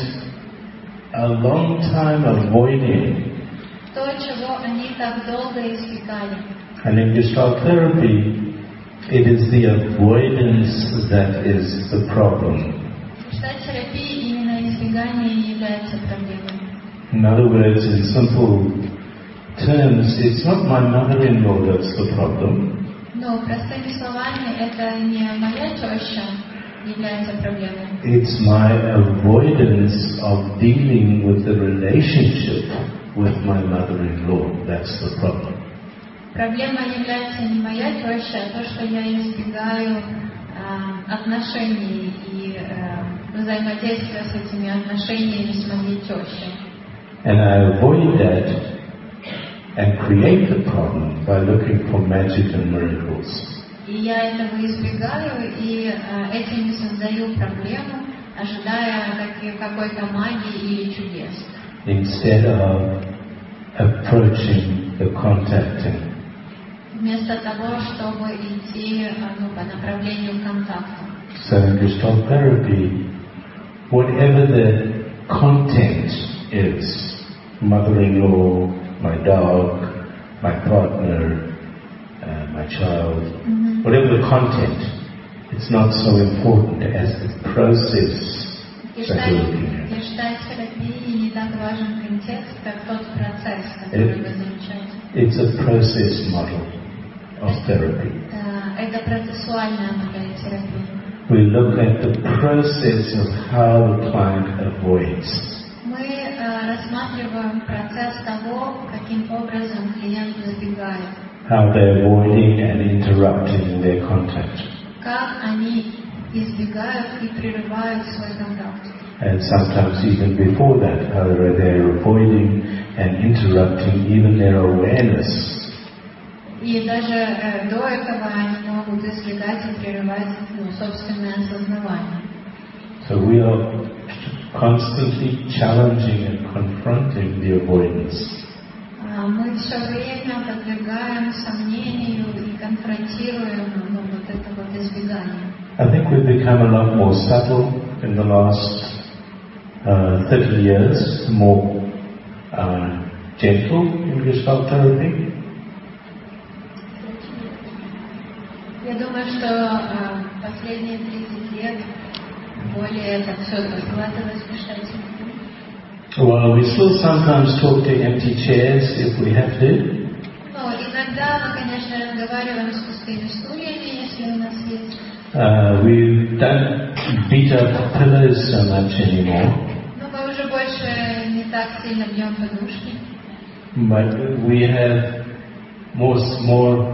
a long time avoiding. То, чего они так долго избегали. And in Gestalt therapy, it is the avoidance that is the problem. В гештальт-терапии именно избегание не является проблемой. In other words, in simple terms, it's not my mother-in-law that's the problem. Но простыми словами, это не моя теща является проблемой. It's my avoidance of dealing with the relationship with my mother-in-law. That's the problem. Проблема является не моя теща, а то, что я избегаю отношений и взаимодействия с этими отношениями с моей тещей. And I avoid that and create the problem by looking for magic and miracles. И я этого избегаю, и этим создаю проблему, ожидая какой-то магии или чудес. Instead of approaching the contacting. Вместо того, чтобы идти по направлению к контакту. So in Gestalt therapy, whatever the content is, mother-in-law, my dog, my partner, my child, whatever the content, it's not so important as the process that we're looking at. В гештальт-терапии не так важен контекст, как тот процесс, который вы замечаете. It's a process model of therapy. Это процессуальная модель терапии. We look at the process of how the client avoids. Мы рассматриваем процесс того, каким образом клиент избегает. How they're avoiding and interrupting their contact. Как они избегают и прерывают свой контакт. And sometimes even before that, how they're avoiding and interrupting even their awareness. И даже до этого они могут избегать и прерывать собственное осознавание. So we are constantly challenging and confronting the avoidance. Мы все время подвергаем сомнению и конфронтируем это избегание. I think we've become a lot more subtle in the last 30 years, more gentle in Gestalt therapy. Я думаю, что последние 30 лет более это все разглядывалось в гештальт-терапии. Well, we still sometimes talk to empty chairs if we have to. Но иногда мы, конечно, разговариваем с пустыми стульями, если у нас есть. We don't beat up pillows so much anymore. Но мы уже больше не так сильно бьем подушки. But we have more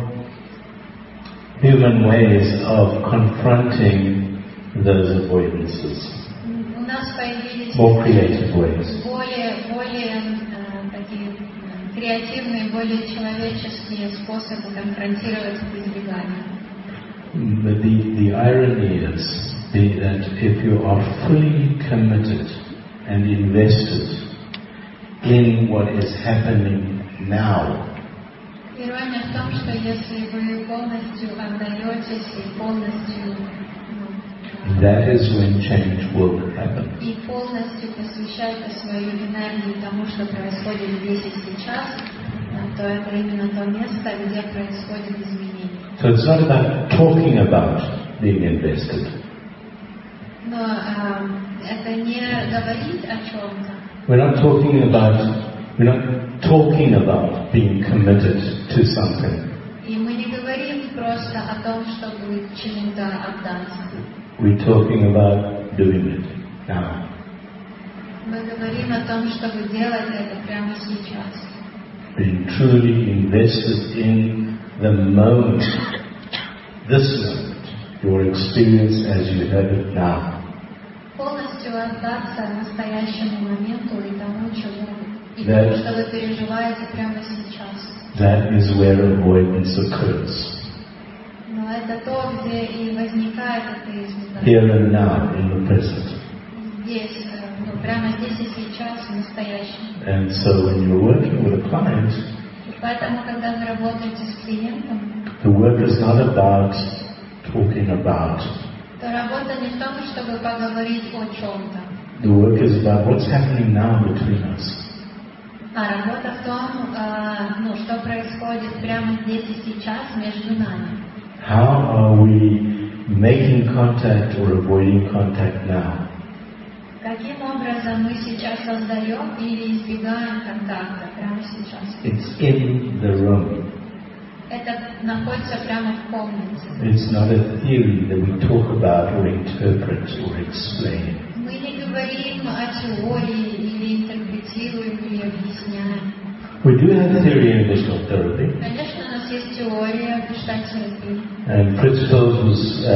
human ways of confronting those avoidances. У нас появились More creative ways. более такие креативные, более человеческие способы конфронтировать избегание. But the irony is that if you are fully committed and invested in what is happening now, Ирония в том, что если вы полностью отдаетесь и полностью that is when change will happen. и полностью посвящаете свою энергию тому, что происходит здесь и сейчас, то это именно то место, где происходит изменение. So it's not about talking about being invested. Но это не говорить о чем-то. We're not talking about being committed to something. И мы не говорим просто о том, чтобы чему-то отдаться. We're talking about doing it now. Мы говорим о том, чтобы делать это прямо сейчас. being truly invested in the moment, this moment, your experience as you have it now. Полностью отдаться настоящему моменту и тому, что вы переживаете прямо сейчас. That is where avoidance occurs. Но это то, где и возникает атеизм. Here and now, in the present. Здесь, прямо здесь и сейчас, в настоящем. And so when you're working with a client, И поэтому, когда вы работаете с клиентом, the work is not about talking about. то работа не в том, чтобы поговорить о чем-то. The work is about what's happening now between us. А работа в том, что происходит прямо здесь и сейчас между нами. How are we making contact or avoiding contact now? Каким образом мы сейчас создаем или избегаем контакта прямо сейчас? It's in the room. Это находится прямо в комнате. It's not a theory that we talk about or interpret or explain. Мы не говорим о теории или интерпретируем или объясняем. We do have a theory in visual therapy. Конечно, у нас есть теория гештальт-терапии. And Principles was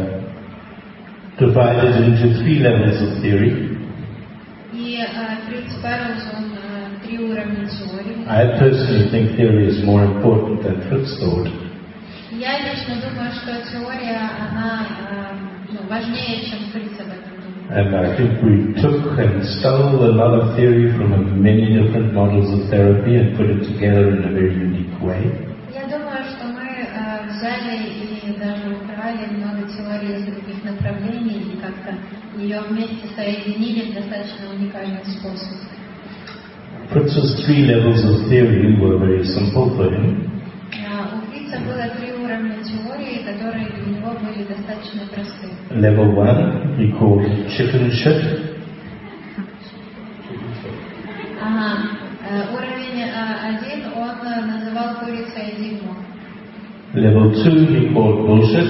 divided into 3 levels of theory. И Фриц Перлс, он 3 уровня теории. I personally think theory is more important than Fritz thought. Я лично думаю, что теория, она важнее, чем Фриц об этом думает. And I think we took and stole a lot of theory from many different models of therapy and put it together in a very unique way. Я думаю, что мы взяли и даже украли много теорий из других направлений и как-то ее вместе соединили в достаточно уникальный способ. Fritz's 3 levels of theory were very simple for him. У Фрица было 3 уровня теории, которые для него были достаточно просты. Level 1 he called chicken shit. Уровень 1 он называл курицей дерьмо. Level 2 he called bullshit.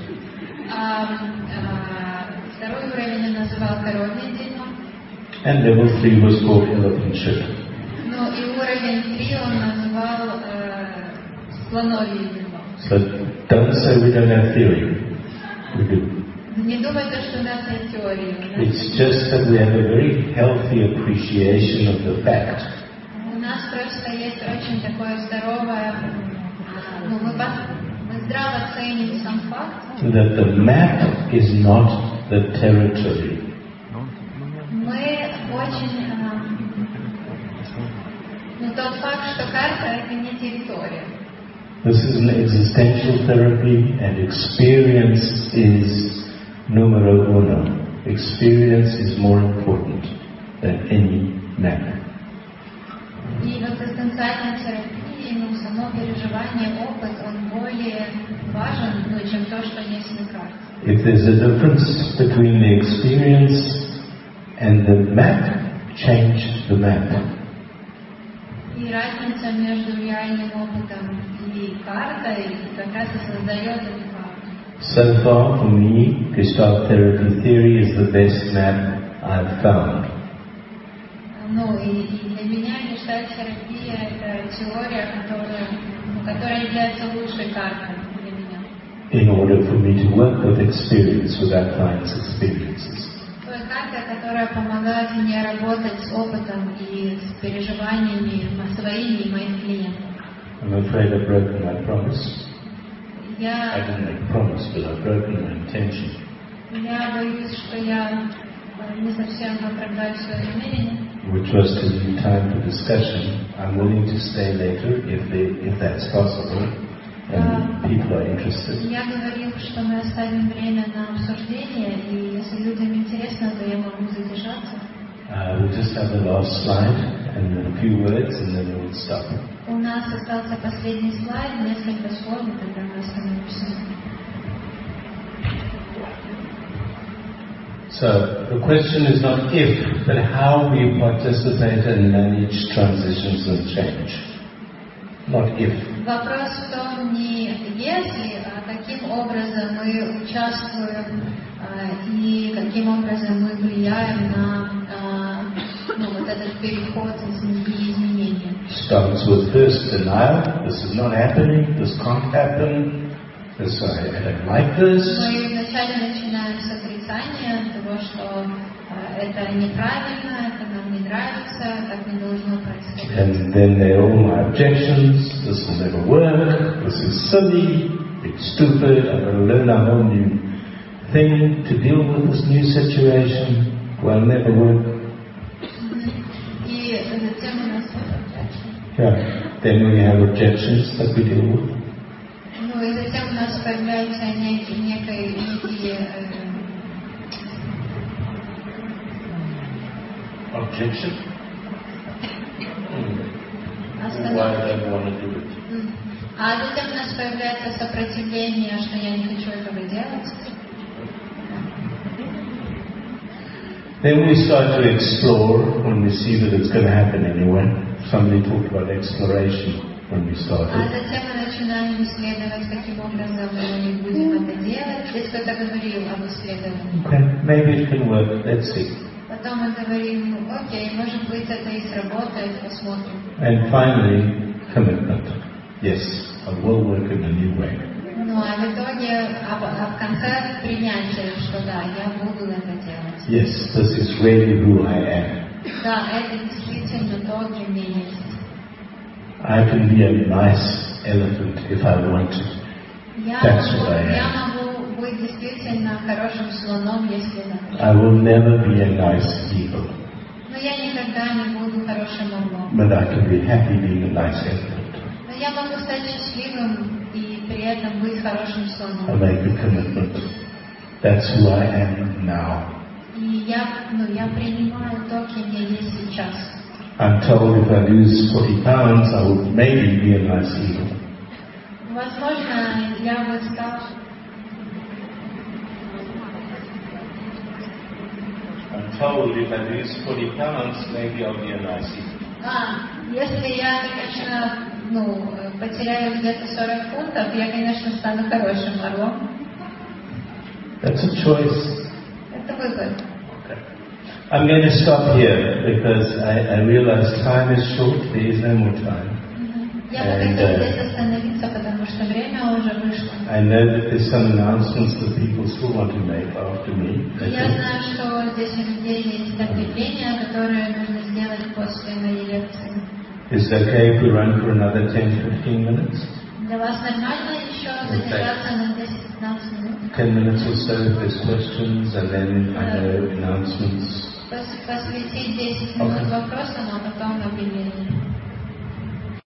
Второй уровень он называл коровье дерьмо. And level 3 was called elephant shit. Ну и уровень 3 он называл слоновье дерьмо. So don't say we don't have theory. We do. Не думайте, что у нас есть теория. It's just that we have a very healthy appreciation of the fact У нас просто есть очень такое здоровое, мы здраво ценим сам факт. that the map is not the territory. Мы очень, тот факт, что карта это не территория. This is an existential therapy, and experience is numero uno. Experience is more important than any map. И в экзистенциальной терапии, само переживание, опыт, он более важен, чем то, что есть на карте. If there's a difference between the experience and the map, change the map. И разница между реальным опытом и картой как раз и создает эту карту. So far, for me, Gestalt therapy theory is the best map I've found. И для меня гештальт-терапия это теория, которая является лучшей картой для меня. In order for me to work with experience, with our clients' experiences. Той картой, которая помогает мне работать с опытом и с переживаниями своими и моих клиентов. I'm afraid I've broken my promise. I Я didn't make a promise, but I've broken my intention. боюсь, что я не совсем оправдаю свое намерение. Which was to leave time for discussion. I'm willing to stay later if that's possible and people are interested. Я говорил, что мы оставим время на обсуждение, и если людям интересно, то я могу задержаться. We'll just have the last slide and a few words and then we'll stop. У нас остался последний слайд, несколько слов, и тогда мы остановимся. So the question is not if, but how we participate and manage transitions and change. Not if. Вопрос в том не если, а каким образом мы участвуем и каким образом мы влияем на этот переход и изменения. starts with first denial. This is not happening. This can't happen. This I don't like this. Мы вначале начинаем с отрицания того, что это неправильно, это нам не нравится, так не должно происходить. And then there are all my objections. This will never work. This is silly. It's stupid. I've got to learn a whole new thing to deal with this new situation. Will never work. И затем у нас objection. Yeah. Then we have objections that we deal with. Ну и затем у нас появляются некие Objection? остановки. Why do I want to do it? А затем у нас появляется сопротивление, что я не хочу этого делать. Then we start to explore when we see that it's going to happen anyway. Somebody talked about exploration when we А started. затем мы начинаем исследовать, каким образом мы будем это делать. Здесь кто-то говорил об исследовании. Okay, maybe it can work. Let's see. Потом мы говорим, окей, может быть это и сработает, посмотрим. And finally, commitment. Yes, I will work in a new way. Ну а в итоге, в конце принятие, что да, я буду это делать. Yes, this is really who I am. Да, это действительно то, кем я есть. I can be a nice elephant if I want to. That's what I Я am. могу быть действительно хорошим слоном, если захочу. I will never be a nice eagle, Но я никогда не буду хорошим орлом. but I can be happy being a nice elephant. Но я могу стать счастливым и при этом быть хорошим I слоном. make a commitment. That's who I am now. И я принимаю то, кем я есть сейчас. I'm told if I lose 40 pounds, I will maybe be a nice eagle. Возможно, я бы стал... I'm told if I lose 40 pounds, maybe I'll be a nice eagle. Если я, конечно, потеряю где-то 40 фунтов, я, конечно, стану хорошим орлом. That's a choice. Это выбор. Okay. I'm going to stop here because I realize time is short. There is no more time. Я бы хотела здесь остановиться, потому что время уже вышло. I know that there's some announcements that people still want to make after me. Я знаю, что здесь у людей есть объявления, которые нужно сделать после моей лекции. Is it okay if we run for another 10-15 minutes? Для вас нормально еще задержаться на 10-15 минут? 10 minutes or so if there's questions, and then I know announcements. Посвятить 10 минут вопросам, а потом объявление.